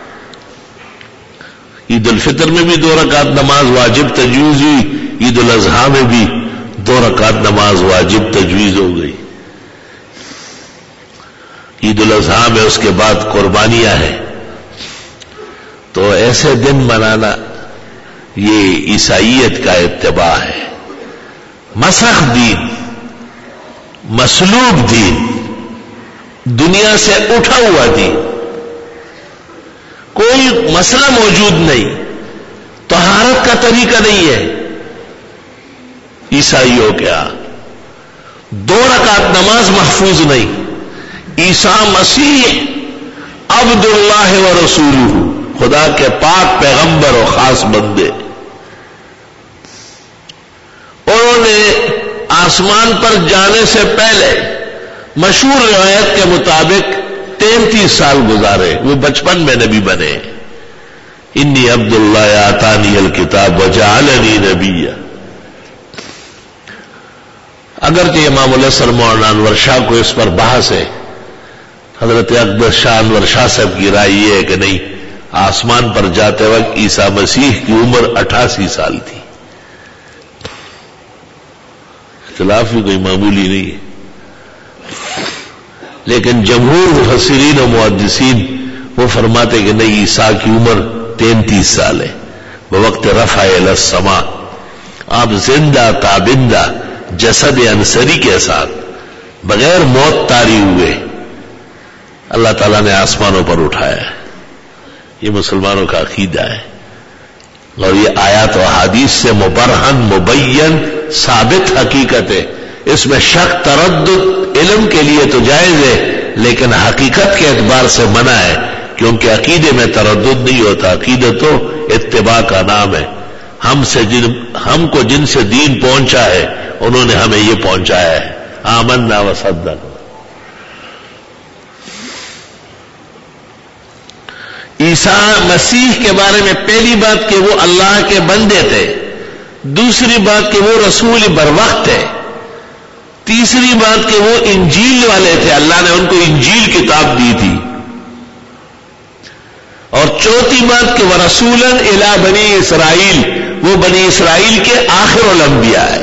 عید الفطر میں بھی 2 رکعت نماز واجب تجویز ہوئی، عید الاضحیٰ میں بھی 2 رکعت نماز واجب تجویز ہو گئی. عید الاضحیٰ میں اس کے بعد قربانیاں ہیں. تو ایسے دن منانا یہ عیسائیت کا اتباع ہے. مسخ دین، مسلوب دین، دنیا سے اٹھا ہوا دین. کوئی مسئلہ موجود نہیں، طہارت کا طریقہ نہیں ہے. عیسائیوں کیا 2 رکعت نماز محفوظ نہیں. عیسیٰ مسیح عبد اللہ و رسولہ، خدا کے پاک پیغمبر و خاص بندے. انہوں نے آسمان پر جانے سے پہلے مشہور روایت کے مطابق 33 سال گزارے. وہ بچپن میں نبی بنے. انی عبد اللہ آتانی الکتاب وجعلنی نبیا. اگرچہ امام الحسن مولانا انور شاہ کو اس پر بحث ہے. حضرت اکبر شاہ انور شاہ صاحب کی رائے یہ ہے کہ نہیں، آسمان پر جاتے وقت عیسیٰ مسیح کی عمر 88 سال تھی. اختلاف بھی کوئی معمولی نہیں ہے. لیکن جمہور مفسرین و محدثین وہ فرماتے کہ نہیں، عیسیٰ کی عمر 33 سال ہے بوقت رفع الی السماء. آپ زندہ تابندہ جسد انصری کے ساتھ بغیر موت طاری ہوئے اللہ تعالیٰ نے آسمانوں پر اٹھایا ہے. یہ مسلمانوں کا عقیدہ ہے، اور یہ آیات و احادیث سے مبرہن مبین ثابت حقیقت ہے. اس میں شک تردد علم کے لیے تو جائز ہے، لیکن حقیقت کے اعتبار سے منع ہے، کیونکہ عقیدے میں تردد نہیں ہوتا. عقیدہ تو اتباع کا نام ہے. ہم کو جن سے دین پہنچا ہے انہوں نے ہمیں یہ پہنچایا ہے. آمنا وصدقنا. عیسیٰ مسیح کے بارے میں پہلی بات کہ وہ اللہ کے بندے تھے، دوسری بات کہ وہ رسول بروقت ہے، تیسری بات کہ وہ انجیل والے تھے، اللہ نے ان کو انجیل کتاب دی تھی، اور چوتھی بات کہ وہ رسولاً الی بنی اسرائیل، وہ بنی اسرائیل کے آخر الانبیاء ہے.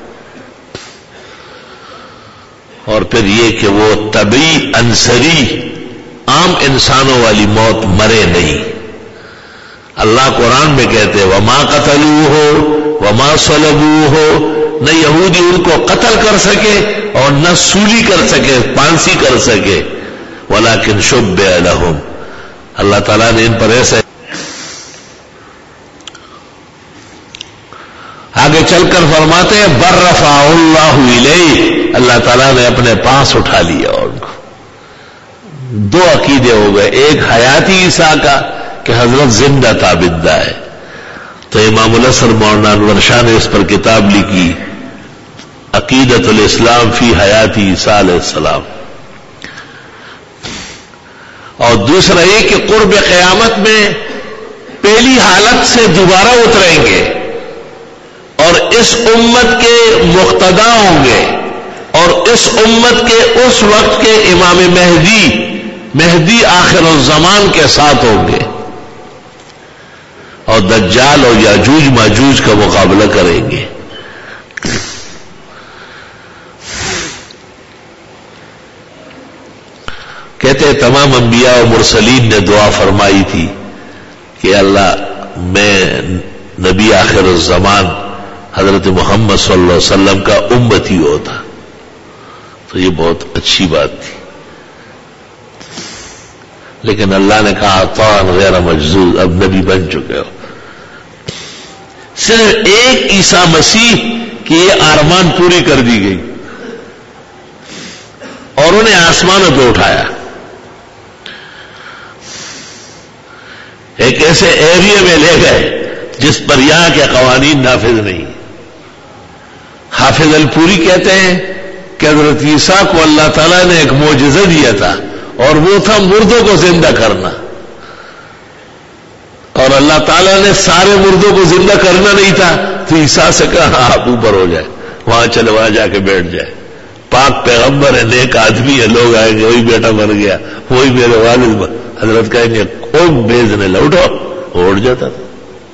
اور پھر یہ کہ وہ طبعی انصری عام انسانوں والی موت مرے نہیں. اللہ قرآن میں کہتے ہیں وما قتلوہ وما صلبوہ، نہ یہودی ان کو قتل کر سکے اور نہ سولی کر سکے، پھانسی کر سکے، ولکن شبہ لہم. اللہ تعالیٰ نے ان پر ایسے آگے چل کر فرماتے ہیں بر رفع اللہ الیہ، اللہ تعالیٰ نے اپنے پاس اٹھا لیا. اور ان کو دو عقیدے ہو گئے، ایک حیاتی عیسیٰ کا کہ حضرت زندہ تابندہ ہے. تو امام الاسر مولانا انور شاہ نے اس پر کتاب لکھی عقیدۃ الاسلام فی حیاتی عیسیٰ علیہ السلام. اور دوسرا یہ کہ قرب قیامت میں پہلی حالت سے دوبارہ اتریں گے اور اس امت کے مقتدا ہوں گے، اور اس امت کے اس وقت کے امام مہدی آخر الزمان کے ساتھ ہوں گے، اور دجال اور یاجوج ماجوج کا مقابلہ کریں گے. کہتے ہیں تمام انبیاء و مرسلین نے دعا فرمائی تھی کہ اللہ میں نبی آخر الزمان حضرت محمد صلی اللہ علیہ وسلم کا امتی ہوتا. تو یہ بہت اچھی بات تھی، لیکن اللہ نے کہا طاعن غیر مجذوذ، اب نبی بن چکے ہو. صرف ایک عیسیٰ مسیح کی یہ آرمان پوری کر دی گئی اور انہیں آسمانوں پہ اٹھایا. ایک ایسے ایریا میں لے گئے جس پر یہاں کے قوانین نافذ نہیں. حافظ الپوری کہتے ہیں کہ حضرت عیسیٰ کو اللہ تعالیٰ نے ایک معجزہ دیا تھا، اور وہ تھا مردوں کو زندہ کرنا، اور اللہ تعالیٰ نے سارے مردوں کو زندہ کرنا نہیں تھا، تو عیسیٰ سے کہا آپ اوپر ہو جائے، وہاں چلے، وہاں جا کے بیٹھ جائے. پاک پیغمبر ہے، نیک آدمی ہے، لوگ آئیں گے وہی بیٹا مر گیا، وہی میرے والد، حضرت کہیں گے کون بھیجنے لوٹو، اڑ جاتا تھا.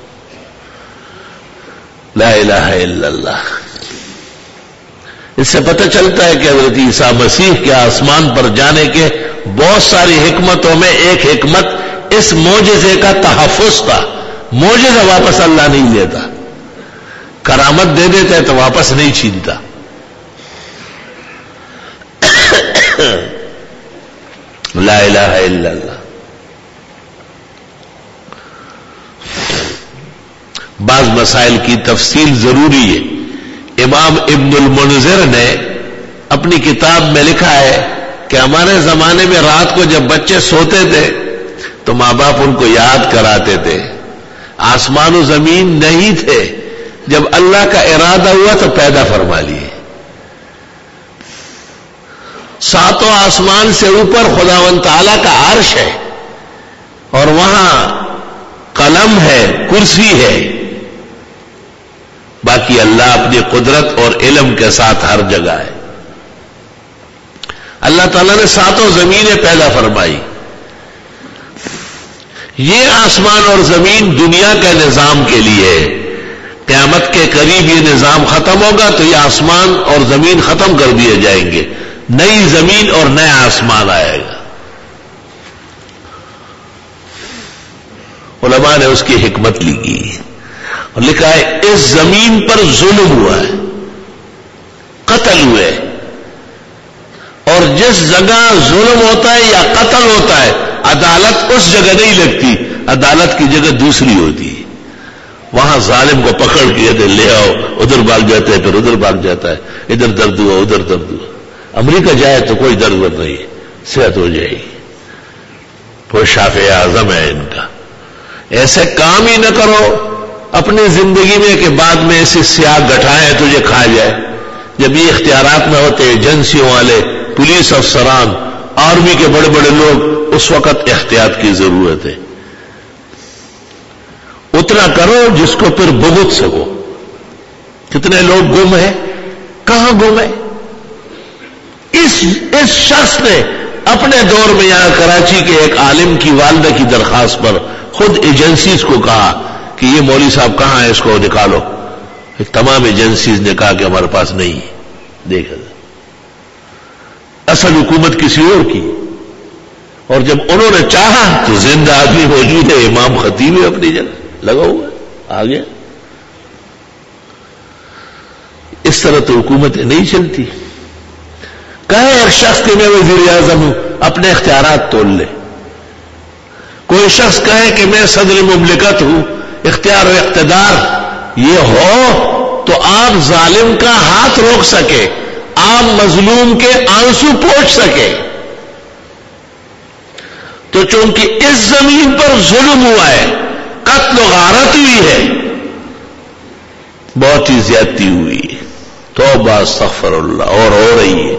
لا الہ الا اللہ. اس سے پتہ چلتا ہے کہ حضرت عیسیٰ مسیح کے آسمان پر جانے کے بہت ساری حکمتوں میں ایک حکمت اس معجزے کا تحفظ تھا. معجزہ واپس اللہ نہیں لیتا، کرامت دے دیتا ہے تو واپس نہیں چھینتا. لا الہ الا اللہ. بعض مسائل کی تفصیل ضروری ہے. امام ابن المنذر نے اپنی کتاب میں لکھا ہے کہ ہمارے زمانے میں رات کو جب بچے سوتے تھے تو ماں باپ ان کو یاد کراتے تھے. آسمان و زمین نہیں تھے، جب اللہ کا ارادہ ہوا تو پیدا فرما لیے. ساتوں آسمان سے اوپر خداوند تعالیٰ کا عرش ہے، اور وہاں قلم ہے، کرسی ہے. باقی اللہ اپنی قدرت اور علم کے ساتھ ہر جگہ ہے. اللہ تعالیٰ نے ساتوں زمینیں پیدا فرمائی. یہ آسمان اور زمین دنیا کے نظام کے لیے، قیامت کے قریب یہ نظام ختم ہوگا تو یہ آسمان اور زمین ختم کر دیے جائیں گے، نئی زمین اور نیا آسمان آئے گا۔ علماء نے اس کی حکمت لکھی اور لکھا ہے اس زمین پر ظلم ہوا ہے، قتل ہوئے، اور جس جگہ ظلم ہوتا ہے یا قتل ہوتا ہے عدالت اس جگہ نہیں لگتی، عدالت کی جگہ دوسری ہوتی ہے۔ وہاں ظالم کو پکڑ کے لے آؤ، ادھر بھاگ جاتے ہیں، پھر ادھر بھاگ جاتا ہے، ادھر درد ہوا ادھر درد ہوا۔ امریکہ جائے تو کوئی درد نہیں، صحت ہو جائے گی، وہ شافع اعظم ہے ان کا۔ ایسے کام ہی نہ کرو اپنی زندگی میں کہ بعد میں ایسی سیاہ گٹھائیں تجھے کھا جائے۔ جب یہ اختیارات میں ہوتے ایجنسیوں والے، پولیس افسران، آرمی کے بڑے بڑے لوگ، اس وقت احتیاط کی ضرورت ہے۔ اتنا کرو جس کو پھر بھگت سکو۔ کتنے لوگ گم ہیں، کہاں گم ہیں؟ اس شخص نے اپنے دور میں یہاں کراچی کے ایک عالم کی والدہ کی درخواست پر خود ایجنسیز کو کہا کہ یہ مولوی صاحب کہاں ہے، اس کو نکالو۔ تمام ایجنسیز نے کہا کہ ہمارے پاس نہیں ہے۔ دیکھا اصل حکومت کسی اور کی، اور جب انہوں نے چاہا تو زندہ آدمی موجود ہے، امام خطیب ہے اپنی جگہ لگا ہوا ہے، آ گیا۔ اس طرح تو حکومتیں نہیں چلتی۔ کہے ایک شخص کہ میں وزیر اعظم ہوں، اپنے اختیارات تول لے۔ کوئی شخص کہے کہ میں صدر مملکت ہوں، اختیار و اقتدار یہ ہو تو آپ ظالم کا ہاتھ روک سکے، آپ مظلوم کے آنسو پوچھ سکے۔ تو چونکہ اس زمین پر ظلم ہوا ہے، قتل و غارت ہوئی ہے، بہت ہی زیادتی ہوئی ہے، توبہ استغفر اللہ، اور ہو رہی ہے،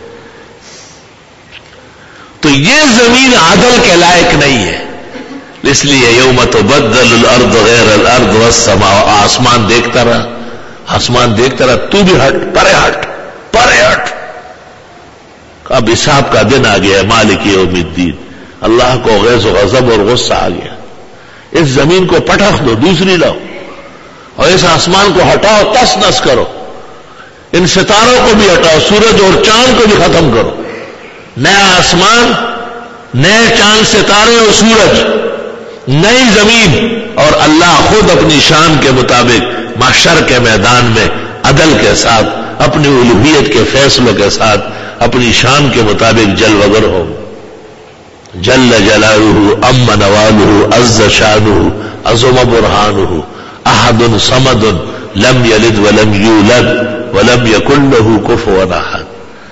تو یہ زمین عدل کے لائق نہیں ہے۔ اس لیے یوم تبدل الارض غیر الارض والسماء، آسمان دیکھتا رہا، آسمان دیکھتا رہا، تو بھی ہٹ، پرے ہٹ، پرے ہٹ۔ اب حساب کا دن آ گیا ہے، مالک یوم الدین، اللہ کو غیظ و غضب اور غصہ آ گیا۔ اس زمین کو پٹخ دو، دوسری لاؤ، اور اس آسمان کو ہٹاؤ، تس نس کرو، ان ستاروں کو بھی ہٹاؤ، سورج اور چاند کو بھی ختم کرو، نیا آسمان، نئے چاند ستارے اور سورج، نئی زمین، اور اللہ خود اپنی شان کے مطابق محشر کے میدان میں عدل کے ساتھ، اپنی الوہیت کے فیصلوں کے ساتھ، اپنی شان کے مطابق جل وگر ہو۔ جل جلالہ، ام نوالہ، عز شانہ، عظم برہانہ، احد صمد، لم یلد ولم یولد ولم یکن لہ کفوا احد۔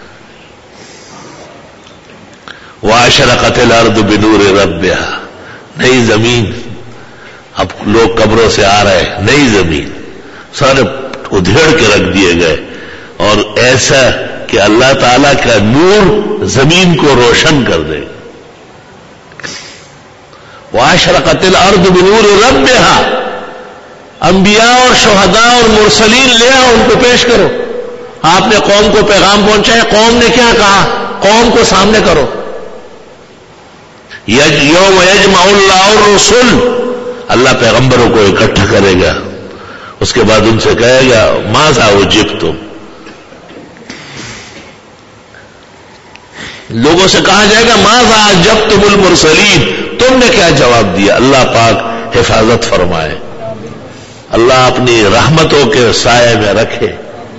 واشرقت الارض بنور ربها، نئی زمین، اب لوگ قبروں سے آ رہے، نئی زمین، سارے ادھیڑ کے رکھ دیے گئے، اور ایسا کہ اللہ تعالی کا نور زمین کو روشن کر دے۔ واشرقت الارض بنور ربها، انبیاء اور شہداء اور مرسلین لے آؤ، ان کو پیش کرو۔ آپ نے قوم کو پیغام پہنچایا، قوم نے کیا کہا، قوم کو سامنے کرو۔ یوم یجمع اللہ الرسل، اللہ پیغمبروں کو اکٹھا کرے گا، اس کے بعد ان سے کہے گا ماذا اجبتم، لوگوں سے کہا جائے گا ماذا اجبتم المرسلین، تم نے کیا جواب دیا۔ اللہ پاک حفاظت فرمائے، اللہ اپنی رحمتوں کے سائے میں رکھے۔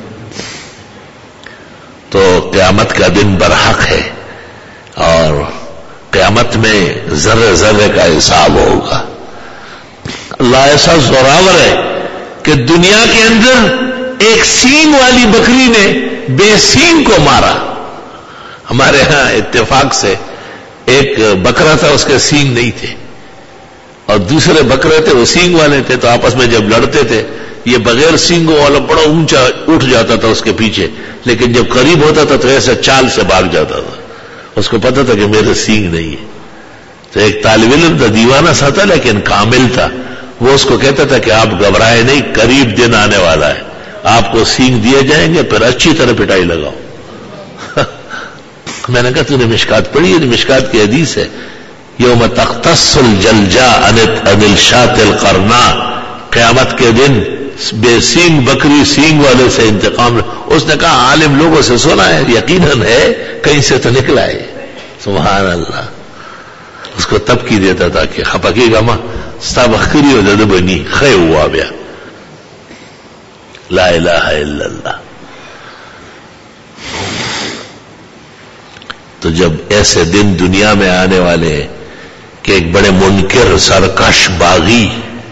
تو قیامت کا دن برحق ہے، اور قیامت میں ذرے ذرے کا حساب ہوگا۔ اللہ ایسا زوراور ہے کہ دنیا کے اندر ایک سینگ والی بکری نے بے سینگ کو مارا۔ ہمارے ہاں اتفاق سے ایک بکرا تھا، اس کے سینگ نہیں تھے، اور دوسرے بکرے تھے وہ سینگ والے تھے، تو آپس میں جب لڑتے تھے یہ بغیر سینگوں والا بڑا اونچا اٹھ جاتا تھا اس کے پیچھے، لیکن جب قریب ہوتا تھا تو ایسے چال سے بھاگ جاتا تھا، اس کو پتا تھا کہ میرے سینگ نہیں ہے۔ تو ایک طالب علم تھا، دیوانہ سا تھا لیکن کامل تھا، وہ اس کو کہتا تھا کہ آپ گھبرائے نہیں، قریب دن آنے والا ہے، آپ کو سینگ دیے جائیں گے، پھر اچھی طرح پٹائی لگاؤ۔ میں نے کہا تو نے مشکات پڑھی ہے؟ مشکات کی حدیث ہے، یوم تختص الجلجاء عن الشاة القرناء، قیامت کے دن بے سینگ بکری سینگ والے سے انتقام. اس نے کہا عالم لوگوں سے سنا ہے, یقیناً ہے, کہیں سے تو نکلا ہے. سبحان اللہ. اس کو تبکی دیتا تھا کہ خپکی گا ماں ستا بخری ہو دد بنی خے ہوا بیا. لا الہ الا اللہ. تو جب ایسے دن دنیا میں آنے والے ہیں کہ ایک بڑے منکر سرکش باغی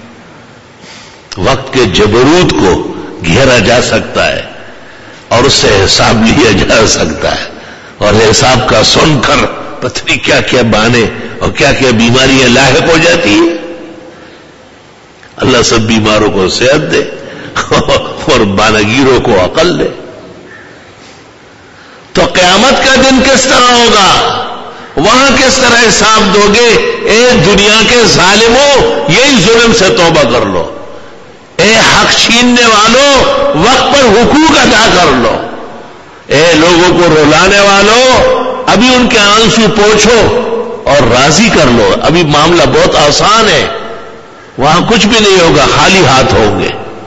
وقت کے جبروت کو گھیرا جا سکتا ہے اور اس سے حساب لیا جا سکتا ہے, اور حساب کا سن کر پتہ کیا کیا بہانے اور کیا کیا بیماریاں لاحق ہو جاتی ہیں. اللہ سب بیماروں کو صحت دے اور بانگیروں کو عقل دے. تو قیامت کا دن کس طرح ہوگا, وہاں کس طرح حساب دو گے؟ اے دنیا کے ظالموں, یہی ظلم سے توبہ کر لو. اے حق چھیننے والوں, وقت پر حقوق ادا کر لو. اے لوگوں کو رلانے والوں, ابھی ان کے آنسو پوچھو اور راضی کر لو. ابھی معاملہ بہت آسان ہے, وہاں کچھ بھی نہیں ہوگا, خالی ہاتھ ہوں گے.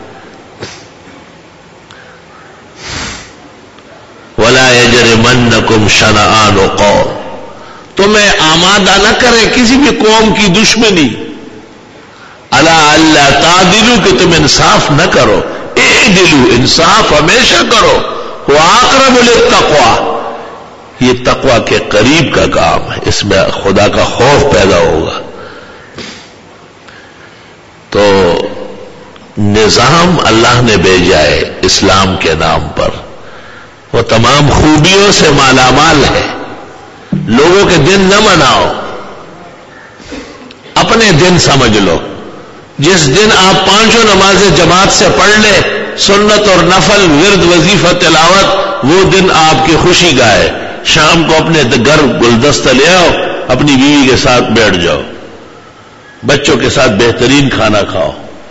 وَلَا يَجْرِمَنَّكُمْ شَنَآنُ قَوْمٍ, تمہیں آمادہ نہ کرے کسی بھی قوم کی دشمنی, عَلَىٰ أَلَّا تَعْدِلُوا, کہ تم انصاف نہ کرو. اعدلوا, انصاف ہمیشہ کرو. وَأَقْرَبُ لِلتَّقْوَىٰ, یہ تقوی کے قریب کا کام ہے, اس میں خدا کا خوف پیدا ہوگا. تو نظام اللہ نے بھیجا ہے اسلام کے نام پر, وہ تمام خوبیوں سے مالا مال ہے. لوگوں کے دن نہ مناؤ, اپنے دن سمجھ لو. جس دن آپ پانچوں نمازیں جماعت سے پڑھ لیں, سنت اور نفل, ورد, وظیفہ, تلاوت, وہ دن آپ کی خوشی کا ہے. شام کو اپنے گھر گلدستہ لے آؤ, اپنی بیوی کے ساتھ بیٹھ جاؤ, بچوں کے ساتھ بہترین کھانا کھاؤ.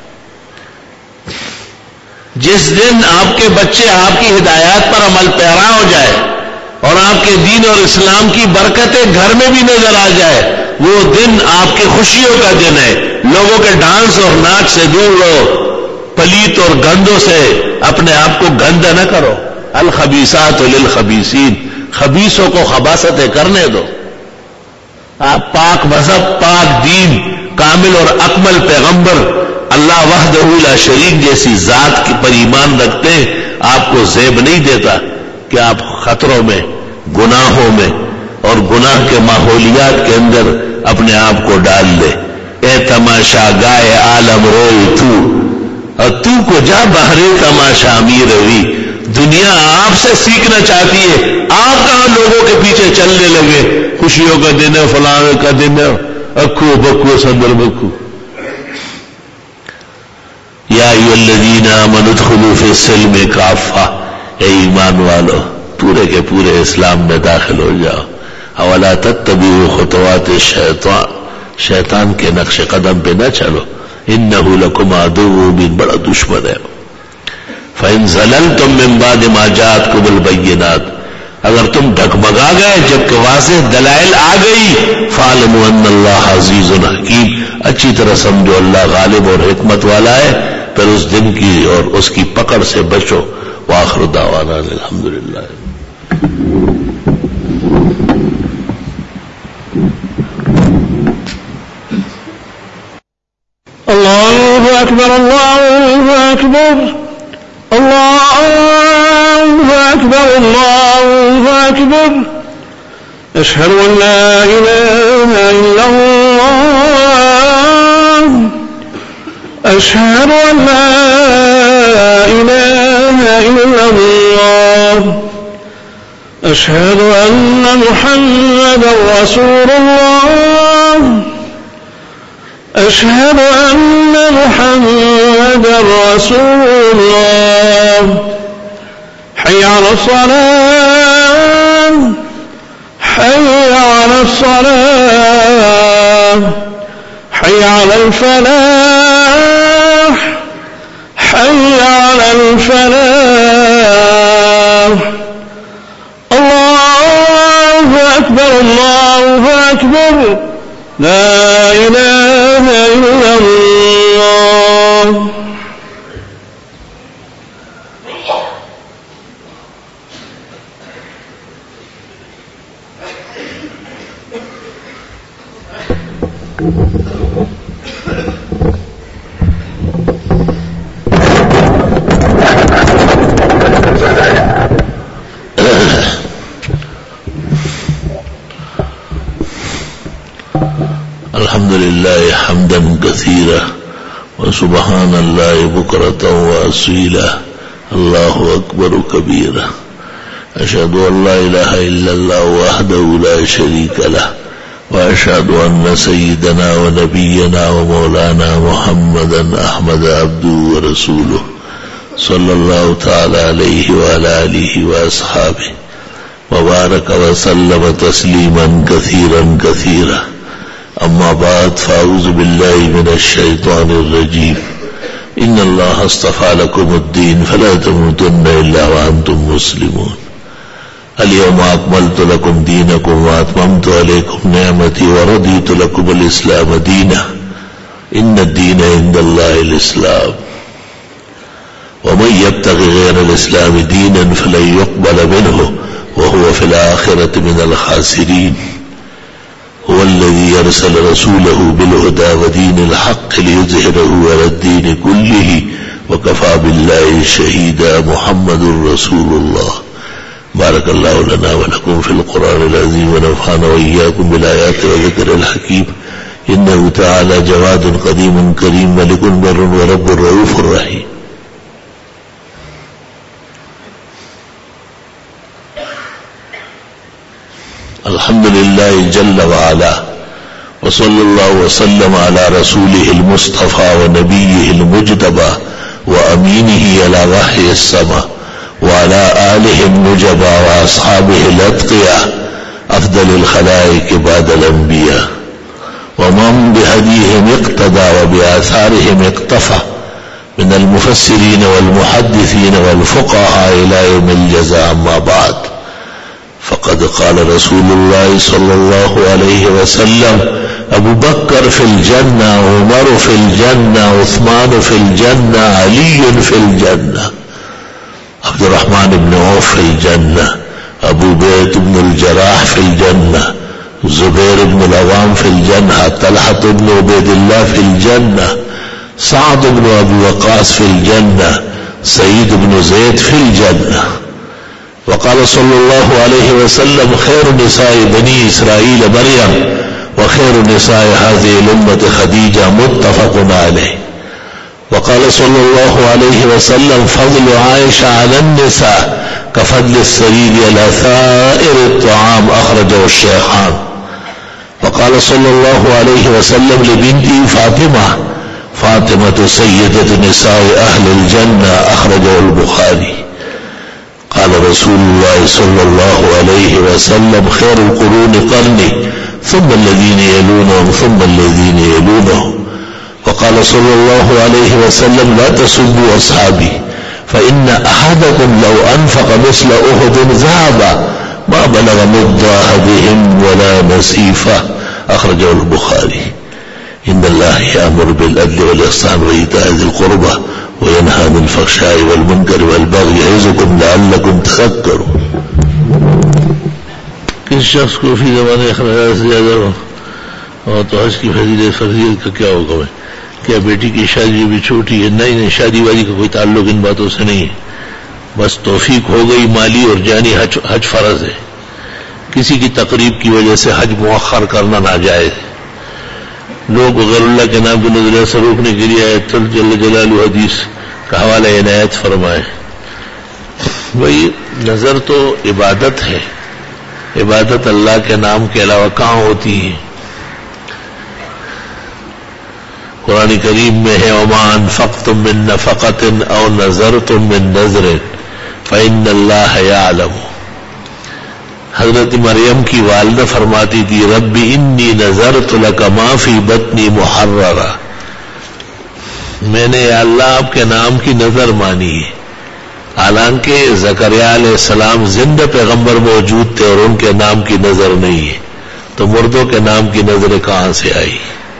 جس دن آپ کے بچے آپ کی ہدایات پر عمل پیرا ہو جائے اور آپ کے دین اور اسلام کی برکتیں گھر میں بھی نظر آ جائے, وہ دن آپ کی خوشیوں کا دن ہے. لوگوں کے ڈانس اور ناچ سے دور رہو, پلیت اور گندوں سے اپنے آپ کو گندہ نہ کرو. الخبیثات للخبیثین, خبیثوں کو خباثتیں کرنے دو. آپ پاک مذہب, پاک دین, کامل اور اکمل پیغمبر اللہ وحدہ لا شریک جیسی ذات پر ایمان رکھتے ہیں. آپ کو زیب نہیں دیتا کہ آپ خطروں میں, گناہوں میں اور گناہ کے ماحولیات کے اندر اپنے آپ کو ڈال لے. اے تماشا گائے عالم روئی تو, اور تو کو جا بہرے تماشا امیر ہوئی. دنیا آپ سے سیکھنا چاہتی ہے, آپ کہاں لوگوں کے پیچھے چلنے لگے. خوشیوں کا دن ہے, فلاں کا دن ہے, اکھو بکو سندر بکو. یا ایھا الذین آمنوا ادخلوا فی السلم کافہ, اے ایمان والو پورے کے پورے اسلام میں داخل ہو جاؤ. اولا تتبعوا خطوات الشیطان, شیطان کے نقش قدم پہ نہ چلو. انہ لکم عدو مبین, بڑا دشمن ہے. فإن زللتم من بعد ما جاءتکم البینات, اگر تم ڈگمگا گئے جبکہ واضح دلائل آ گئی, فاعلموا ان اللہ عزیز حکیم, اچھی طرح سمجھو اللہ غالب اور حکمت والا ہے. پھر اس دن کی اور اس کی پکڑ سے بچو. وآخر دعوانا الحمدللہ. اللہ اکبر, اللہ اکبر, اللہ اکبر, اللہ اکبر. اشہد ان لا الہ الا اللہ, اشہد ان لا الہ الا اللہ, اشہد ان محمدا رسول اللہ, اشہد ان محمدا رسول اللہ. حی علی الصلاة, حي على الصلاة, حي على الفلاح, حي على الفلاح. الله أكبر, الله أكبر, لا إله إلا الله. الحمد لله حمدا كثيرا وسبحان الله بكرة وأصيلا الله أكبر كبيرا أشهد أن لا إله إلا الله وحده لا شريك له وأشهد أن سيدنا ونبينا ومولانا محمدا أحمد عبده ورسوله صلى الله تعالى عليه وعلى آله وأصحابه وبارك وسلم تسليما كثيرا كثيرا. أما بعد فأعوذ بالله من الشيطان الرجيم. إن الله اصطفى لكم الدين فلا تموتن إلا وأنتم مسلمون. اليوم أكملت لكم دينكم وأتممت عليكم نعمتي ورضيت لكم الإسلام دينا. إن الدين عند الله الإسلام ومن يبتغي غير الإسلام دينا فلن يقبل منه وهو في الآخرة من الخاسرين. هو الذي يرسل رسوله بالهدى ودين الحق ليظهره على الدين كله وكفى بالله شهيدا. محمد رسول الله. بارك الله لنا ولكم في القرآن العظيم ونفعنا وإياكم بالآيات وذكر الحكيم. إنه تعالى جواد قديم كريم ملك بر ورب رؤوف رحيم. الحمد لله جل وعلا وصلى الله وسلم على رسوله المصطفى ونبيه المجتبى وأمينه على وحي السماء وعلى آله النجبى وأصحابه الأتقياء أفضل الخلائق بعد الأنبياء ومن بهديهم اقتدى وبآثارهم اقتفى من المفسرين والمحدثين والفقهاء إلى يوم الجزاء. أما بعد فقد قال رسول الله صلى الله عليه وسلم: أبو بكر في الجنة، عمر في الجنة، عثمان في الجنة، علي في الجنة، عبد الرحمن بن عوف في الجنة، أبو بيت بن الجراح في الجنة، زبير بن العوام في الجنة، طلحة بن عبيد الله في الجنة، سعد بن أبي وقاص في الجنة، سعيد بن زيد في الجنة. وقال صلى الله عليه وسلم: خير نساء بني إسرائيل مريم وخير نساء هذه الأمة خديجة. متفق عليه. وقال صلى الله عليه وسلم: فضل عائشة على النساء كفضل السرير على سائر الطعام. أخرجه الشيخان. وقال صلى الله عليه وسلم لبنته فاطمة: فاطمة سيدة نساء أهل الجنة. أخرجه البخاري. قال رسول الله صلى الله عليه وسلم: خير القرون قرني ثم الذين يلونهم ثم الذين يلونهم. وقال صلى الله عليه وسلم: لا تسبوا أصحابي فإن أحدكم لو أنفق مثل أحد ذهبا ما بلغ مد أحدهم ولا نصيفه. أخرجه البخاري. إن الله يأمر بالعدل والإحسان وإيتاء ذي القربى وينهى عن الفحشاء والمنكر والبغي يعظكم لعلكم تذكرون. کس شخص کو فی زمانے اخراجات سے زیادہ ہو اور تو حج کی فضیلت کا کیا حکم ہے؟ کیا بیٹی کی شادی بھی چھوٹی ہے؟ نہیں، شادی وادی کا کوئی تعلق ان باتوں سے نہیں ہے. بس توفیق ہو گئی مالی اور جانی، حج فرض ہے. کسی کی تقریب کی وجہ سے حج مؤخر کرنا ناجائز ہے. لوگ غیر اللہ کے نام کو نظریہ سے روکنے کے لیے آیت جل جلالہ حدیث کا حوالہ عنایت فرمائے. بھائی نظر تو عبادت ہے، عبادت اللہ کے نام کے علاوہ کہاں ہوتی ہے؟ قرآن کریم میں ہے: وما انفقتم من نفقۃ او نذرتم من نذر فإن اللہ یعلم. حضرت مریم کی والدہ فرماتی تھی: رب انی نذرت لک ما فی بطنی محررا. میں نے یا اللہ آپ کے نام کی نظر مانی ہے. حالانکہ زکریا علیہ السلام زندہ پیغمبر موجود تھے اور ان کے نام کی نظر نہیں ہے، تو مردوں کے نام کی نظریں کہاں سے آئی؟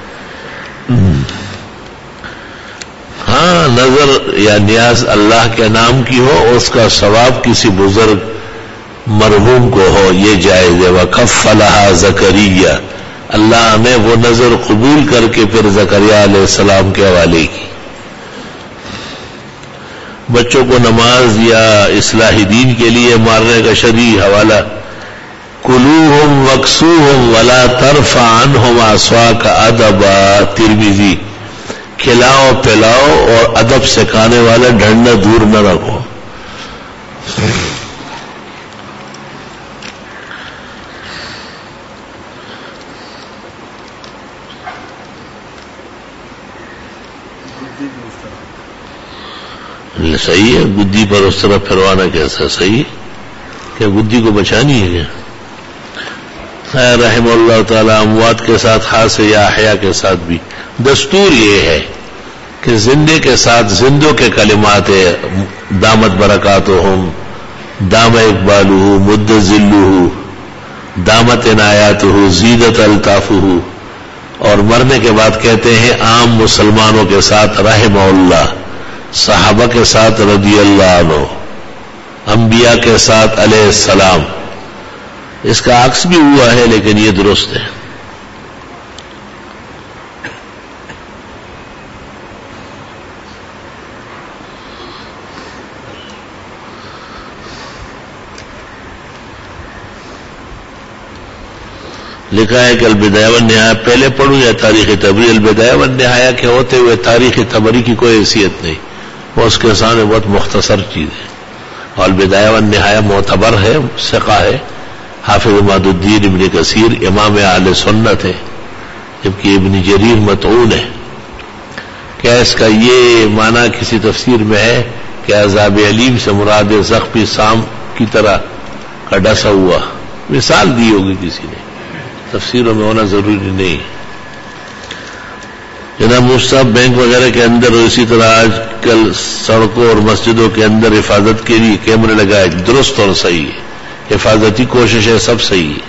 ہاں، نظر یا نیاز اللہ کے نام کی ہو، اس کا ثواب کسی بزرگ مرحوم کو ہو، یہ جائز ہے. وَكَفَّلَهَا زَكَرِيَّا اللہ نے وہ نظر قبول کر کے پھر زکریا علیہ السلام کے حوالے کی. بچوں کو نماز یا اصلاح دین کے لیے مارنے کا شرعی حوالہ کلوہم وکسوہم ولا ترفع عنہم عصاک ادبا، ترمذی. کھلاؤ پلاؤ اور ادب سکھانے والا ڈنڈا دور نہ رکھو. صحیح ہے، گدی پر اس طرح پھروانا کیسا صحیح کہ گدی کو بچانی ہے کیا؟ رحم اللہ تعالی اموات کے ساتھ خاص ہے یا احیاء کے ساتھ بھی دستور یہ ہے کہ زندے کے ساتھ زندوں کے کلمات ہے، دامت برکاتہم، دام اقبالہ، مد ذلہ، دامت عنایاتہ، زیدت الطافہ، اور مرنے کے بعد کہتے ہیں عام مسلمانوں کے ساتھ رحم اللہ، صحابہ کے ساتھ رضی اللہ عنہ، انبیاء کے ساتھ علیہ السلام. اس کا عکس بھی ہوا ہے لیکن یہ درست ہے. لکھا ہے کہ البدایہ والنہایہ پہلے پڑھوں یا تاریخ طبری؟ البدایہ والنہایہ کے ہوتے ہوئے تاریخ طبری کی کوئی حیثیت نہیں، وہ اس کے سامنے بہت مختصر چیز ہے. اور البدایہ والنہایہ معتبر ہے، ثقہ ہے. حافظ عماد الدین ابن کثیر امام اہل سنت ہے، جبکہ ابن جریر مطعون ہے. کیا اس کا یہ معنی کسی تفسیر میں ہے کہ عذاب علیم سے مراد زخمی سام کی طرح کا ڈسا ہوا؟ مثال دی ہوگی کسی نے، تفسیروں میں ہونا ضروری نہیں. جناب مصطفیٰ بینک وغیرہ کے اندر اور اسی طرح آج کل سڑکوں اور مسجدوں کے اندر حفاظت کے لیے کیمرے لگائے، درست اور صحیح ہے. حفاظتی کوشش ہے، سب صحیح ہے.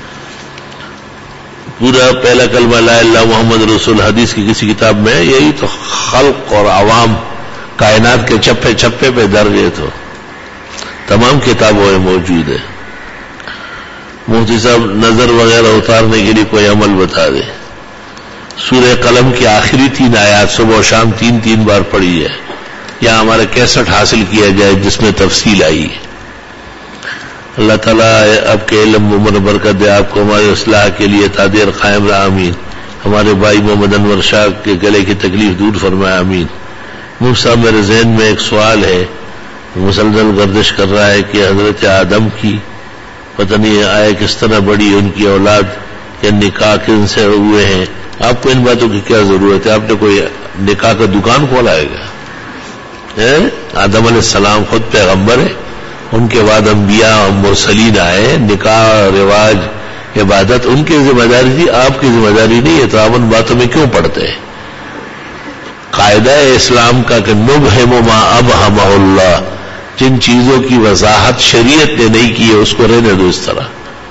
پورا پہلا کلمہ لا الہ الا محمد رسول حدیث کی کسی کتاب میں یہی تو خلق اور عوام کائنات کے چپے چپے پہ درج ہے، تو تمام کتابوں میں موجود ہے. مفتی صاحب نظر وغیرہ اتارنے کے لیے کوئی عمل بتا دے. سورہ قلم کی آخری 3 آیات صبح و شام 3 بار پڑھی ہے، یا ہمارا کیسٹ حاصل کیا جائے جس میں تفصیل آئی ہے. اللہ تعالیٰ آپ کے علم عمر برکت دے، آپ کو ہماری اصلاح کے لیے تادیر قائم رہا، آمین. ہمارے بھائی محمد انور شاہ کے گلے کی تکلیف دور فرمائے، آمین. مفتی صاحب میرے ذہن میں ایک سوال ہے، مسلسل گردش کر رہا ہے کہ حضرت آدم کی پتہ نہیں آئے کس طرح بڑی ان کی اولاد یا نکاح کن سے ہوئے ہیں. آپ کو ان باتوں کی کیا ضرورت ہے؟ آپ نے کوئی نکاح کا دکان کھولا ہے کیا؟ آدم علیہ السلام خود پیغمبر ہے، ان کے بعد انبیاء اور مرسلین آئے. نکاح رواج عبادت ان کی ذمہ داری تھی، آپ کی ذمہ داری نہیں ہے. تو آپ ان باتوں میں کیوں پڑتے ہیں؟ قاعدہ اسلام کا کہ نبہم ما ابہمہ اللہ، جن چیزوں کی وضاحت شریعت نے نہیں کی ہے اس کو رہنے دو اس طرح.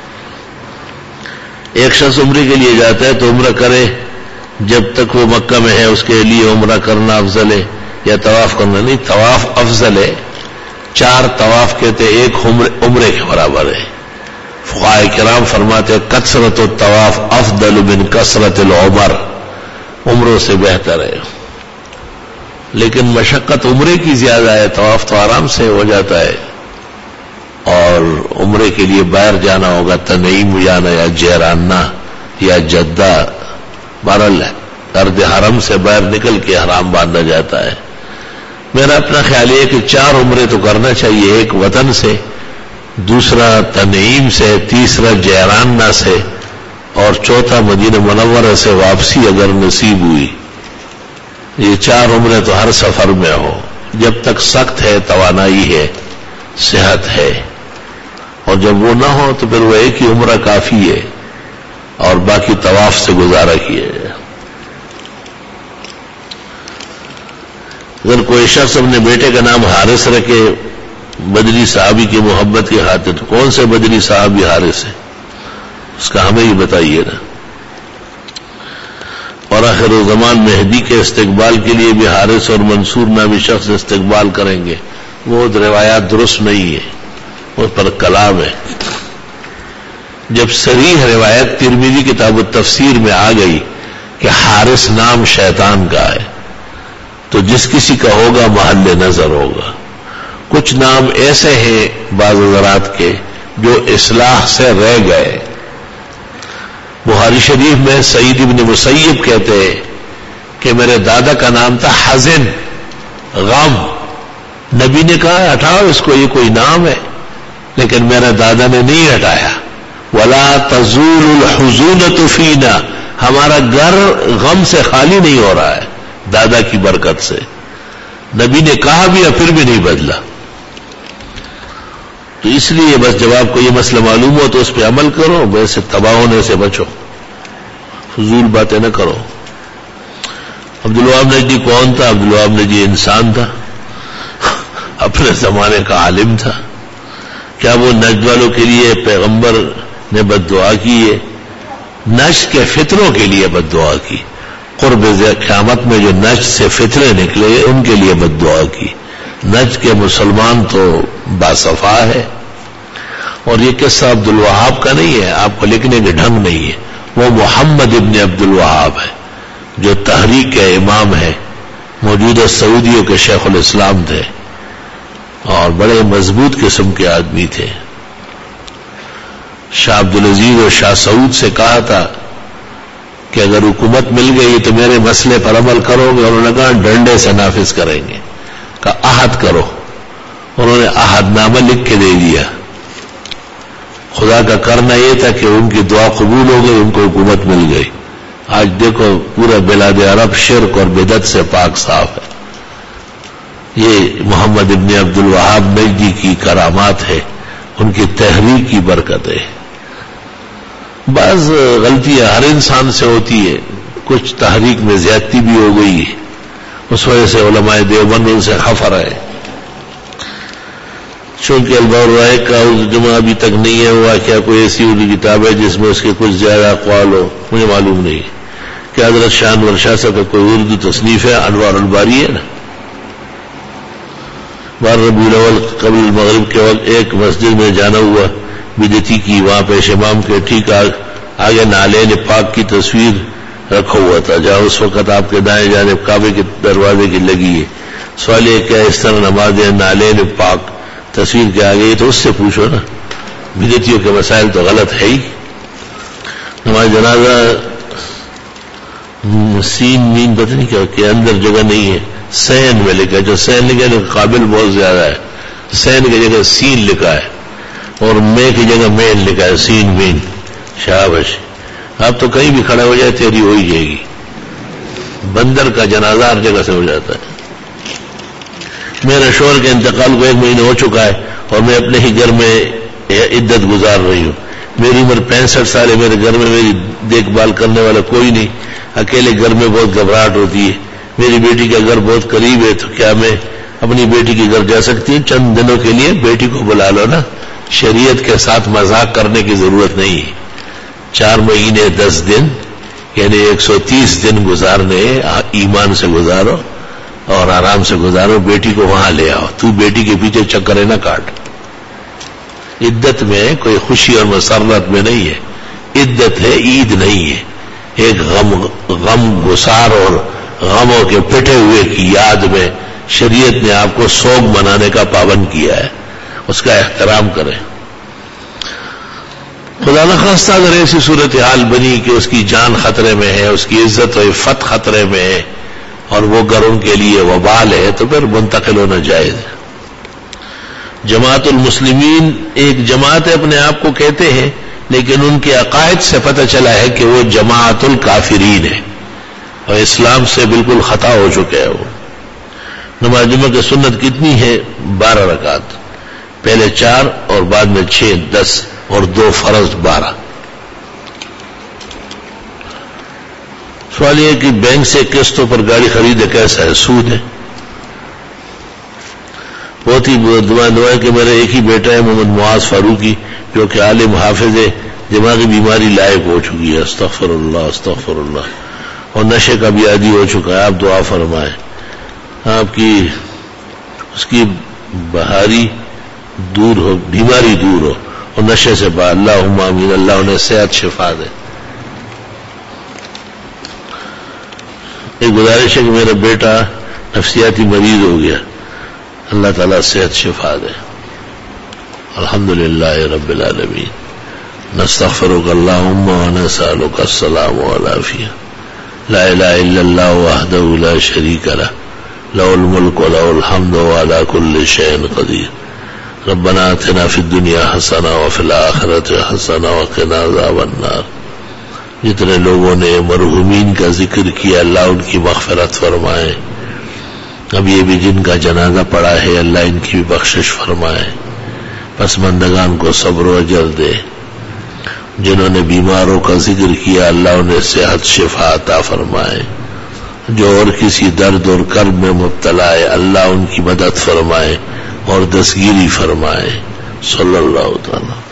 ایک شخص عمرے کے لیے جاتا ہے تو عمرہ کرے جب تک وہ مکہ میں ہے، اس کے لیے عمرہ کرنا افضل ہے یا طواف کرنا؟ نہیں، طواف افضل ہے. 4 طواف کہتے ایک عمرے کے برابر ہے. فقہاء کرام فرماتے کثرت الطواف افضل من کثرت العمر، عمروں سے بہتر ہے. لیکن مشقت عمرے کی زیادہ ہے، طواف تو آرام سے ہو جاتا ہے. اور عمرے کے لیے باہر جانا ہوگا، تنعیم جانا یا جیرانہ یا جدہ، بہرحال ارض حرم سے باہر نکل کے حرام باندھا جاتا ہے. میرا اپنا خیال یہ کہ 4 عمرے تو کرنا چاہیے، ایک وطن سے، دوسرا تنعیم سے، تیسرا جیرانہ سے، اور چوتھا مدینہ منورہ سے واپسی اگر نصیب ہوئی. یہ 4 عمرے تو ہر سفر میں ہو، جب تک سخت ہے، توانائی ہے، صحت ہے. اور جب وہ نہ ہو تو پھر وہ ایک ہی عمرہ کافی ہے اور باقی طواف سے گزارا کیے. اگر کوئی شخص اپنے بیٹے کا نام حارث رکھے بدری صحابی کی محبت کی خاطر، تو کون سے بدری صحابی حارث ہے اس کا ہمیں ہی بتائیے نا. اور آخر زمان مہدی کے استقبال کے لیے بھی حارث اور منصور نامی شخص استقبال کریں گے، وہ روایات درست نہیں ہے، اس پر کلام ہے. جب صریح روایت ترمذی کتاب التفسیر میں آ گئی کہ حارث نام شیطان کا ہے تو جس کسی کا ہوگا محل نظر ہوگا. کچھ نام ایسے ہیں بعض حضرات کے جو اصلاح سے رہ گئے. بخاری شریف میں سعید ابن مسیب کہتے ہیں کہ میرے دادا کا نام تھا حزن، غم. نبی نے کہا ہٹاؤ اس کو، یہ کوئی نام ہے، لیکن میرے دادا نے نہیں ہٹایا. ولا تزول الحزونۃ فینا، ہمارا گھر غم سے خالی نہیں ہو رہا ہے دادا کی برکت سے. نبی نے کہا بھی اور پھر بھی نہیں بدلا. تو اس لیے بس جب آپ کو یہ مسئلہ معلوم ہو تو اس پہ عمل کرو، ویسے تباہ ہونے سے بچو، فضول باتیں نہ کرو. عبدالوہاب نجدی کون تھا؟ عبدالوہاب نجدی انسان تھا، اپنے زمانے کا عالم تھا. کیا وہ نجد والوں کے لیے پیغمبر نے بد دعا کی ہے؟ نجد کے فطروں کے لیے بد دعا کی. قرب قیامت میں جو نجد سے فطرے نکلے ان کے لیے بد دعا کی. نجد کے مسلمان تو باصفا ہے. اور یہ قصہ عبدالوہاب کا نہیں ہے، آپ کو لکھنے کے ڈھنگ نہیں ہے. وہ محمد ابن عبدالوہاب ہے جو تحریک کے امام ہے، موجودہ سعودیوں کے شیخ الاسلام تھے اور بڑے مضبوط قسم کے آدمی تھے. شاہ عبدالعزیز اور شاہ سعود سے کہا تھا کہ اگر حکومت مل گئی تو میرے مسئلے پر عمل کرو گے؟ انہوں نے کہا ڈنڈے سے نافذ کریں گے. کہا عہد کرو. انہوں نے عہد نامہ لکھ کے دے دیا. خدا کا کرنا یہ تھا کہ ان کی دعا قبول ہو گئی، ان کو حکومت مل گئی. آج دیکھو پورا بلاد عرب شرک اور بدعت سے پاک صاف ہے. یہ محمد ابن عبدالوہاب نجدی کی کرامات ہے، ان کی تحریک کی برکت ہے. بعض غلطیاں ہر انسان سے ہوتی ہے، کچھ تحریک میں زیادتی بھی ہو گئی ہے، اس وجہ سے علماء دیوبند ان سے خفا رہے. چونکہ الباء الرائق کا جمع ابھی تک نہیں ہے ہوا، کیا کوئی ایسی اردو کتاب ہے جس میں اس کے کچھ زیادہ اقوال ہو؟ مجھے معلوم نہیں. کیا حضرت شاہ انور شاہ صاحب کا کوئی اردو تصنیف ہے؟ انوار الباری ہے نا. 12 ربیع الاول قبل المغرب کے وقت ایک مسجد میں جانا ہوا بدعتی کی، وہاں پیش امام کے ٹھیک آگے نالین پاک کی تصویر رکھا ہوا تھا، جہاں اس وقت آپ کے دائیں جانب کعبے کے دروازے کی لگی ہے. سوال یہ کیا اس طرح نماز نالین پاک تصویر کے آگے؟ تو اس سے پوچھو نا. بدعتیوں کے مسائل تو غلط ہے ہی. نماز جنازہ سین مین پتہ نہیں کیا کہ اندر جگہ نہیں ہے، سین میں لکھا ہے. جو سین لکھا ہے قابل بہت زیادہ ہے. سین کی جگہ سین لکھا ہے اور میں کی جگہ مین لکھا ہے، سین مین. شاباش. آپ تو کہیں بھی کھڑا ہو جائے تیری ہو ہی جائے گی. بندر کا جنازہ ہر جگہ سے ہو جاتا ہے. میرے شوہر کے انتقال کو 1 مہینہ ہو چکا ہے اور میں اپنے ہی گھر میں عدت گزار رہی ہوں. میری عمر 65 سال ہے. میرے گھر میں میری دیکھ بھال کرنے والا کوئی نہیں. اکیلے گھر میں بہت گھبراہٹ ہوتی ہے. میری بیٹی کا گھر بہت قریب ہے، تو کیا میں اپنی بیٹی کے گھر جا سکتی ہوں؟ چند دنوں کے لیے بیٹی کو بلا لو نا. شریعت کے ساتھ مذاق کرنے کی ضرورت نہیں ہے. 4 مہینے 10 دن یعنی 130 دن گزارنے ایمان سے گزارو اور آرام سے گزارو. بیٹی کو وہاں لے آؤ. تو بیٹی کے پیچھے چکرے نہ کاٹ. عدت میں کوئی خوشی اور مسرت میں نہیں ہے. عدت ہے، عید نہیں ہے. ایک غم گسار اور غموں کے پٹے ہوئے کی یاد میں شریعت نے آپ کو سوگ منانے کا پابند کیا ہے. اس کا احترام کریں. خدا نخواستہ اگر ایسی صورتحال بنی کہ اس کی جان خطرے میں ہے، اس کی عزت و عفت خطرے میں ہے اور وہ گھر ان کے لیے وبال ہے، تو پھر منتقل ہونا جائز ہے. جماعت المسلمین ایک جماعت اپنے آپ کو کہتے ہیں، لیکن ان کے عقائد سے پتہ چلا ہے کہ وہ جماعت الکافرین ہے اور اسلام سے بالکل خطا ہو چکے ہیں. وہ نماز جمعہ کی سنت کتنی ہے؟ 12 رکعت. پہلے 4 اور بعد میں 6 10 اور 2 فرض 12. سوال یہ کہ بینک سے قسطوں پر گاڑی خریدے کیسا ہے؟ سود ہے. بہت ہی دعا کہ میرا ایک ہی بیٹا ہے محمد معاذ فاروقی، جو کہ عالم حافظ ہے، دماغی بیماری لائق ہو چکی ہے. استغفر اللہ استغفر اللہ. اور نشے کا بھی عادی ہو چکا ہے. آپ دعا فرمائیں آپ کی اس کی بہاری دور ہو، بیماری دور ہو اور نشے سے با اللہم آمین. اللہ انہیں صحت شفا دے. ایک گزارش ہے کہ میرا بیٹا نفسیاتی مریض ہو گیا، اللہ تعالیٰ صحت شفا دے. الحمدللہ رب العالمین. نستغفرک اللہم ونسألک السلام والعافیہ. لا الہ الا اللہ وحدہ لا شریک لہ لہ الملک ولہ الحمد وعلی کل شیء قدیر. ربنا آتنا فی الدنیا حسنہ وفی الآخرۃ حسنہ وقنا عذاب النار. جتنے لوگوں نے مرحومین کا ذکر کیا اللہ ان کی مغفرت فرمائے. اب یہ بھی جن کا جنازہ پڑا ہے اللہ ان کی بھی بخشش فرمائے. پسماندگان کو صبر و اجر دے. جنہوں نے بیماروں کا ذکر کیا اللہ انہیں صحت شفا عطا فرمائے. جو اور کسی درد اور کرب میں مبتلا ہے اللہ ان کی مدد فرمائے اور دستگیری فرمائے. صلی اللہ تعالی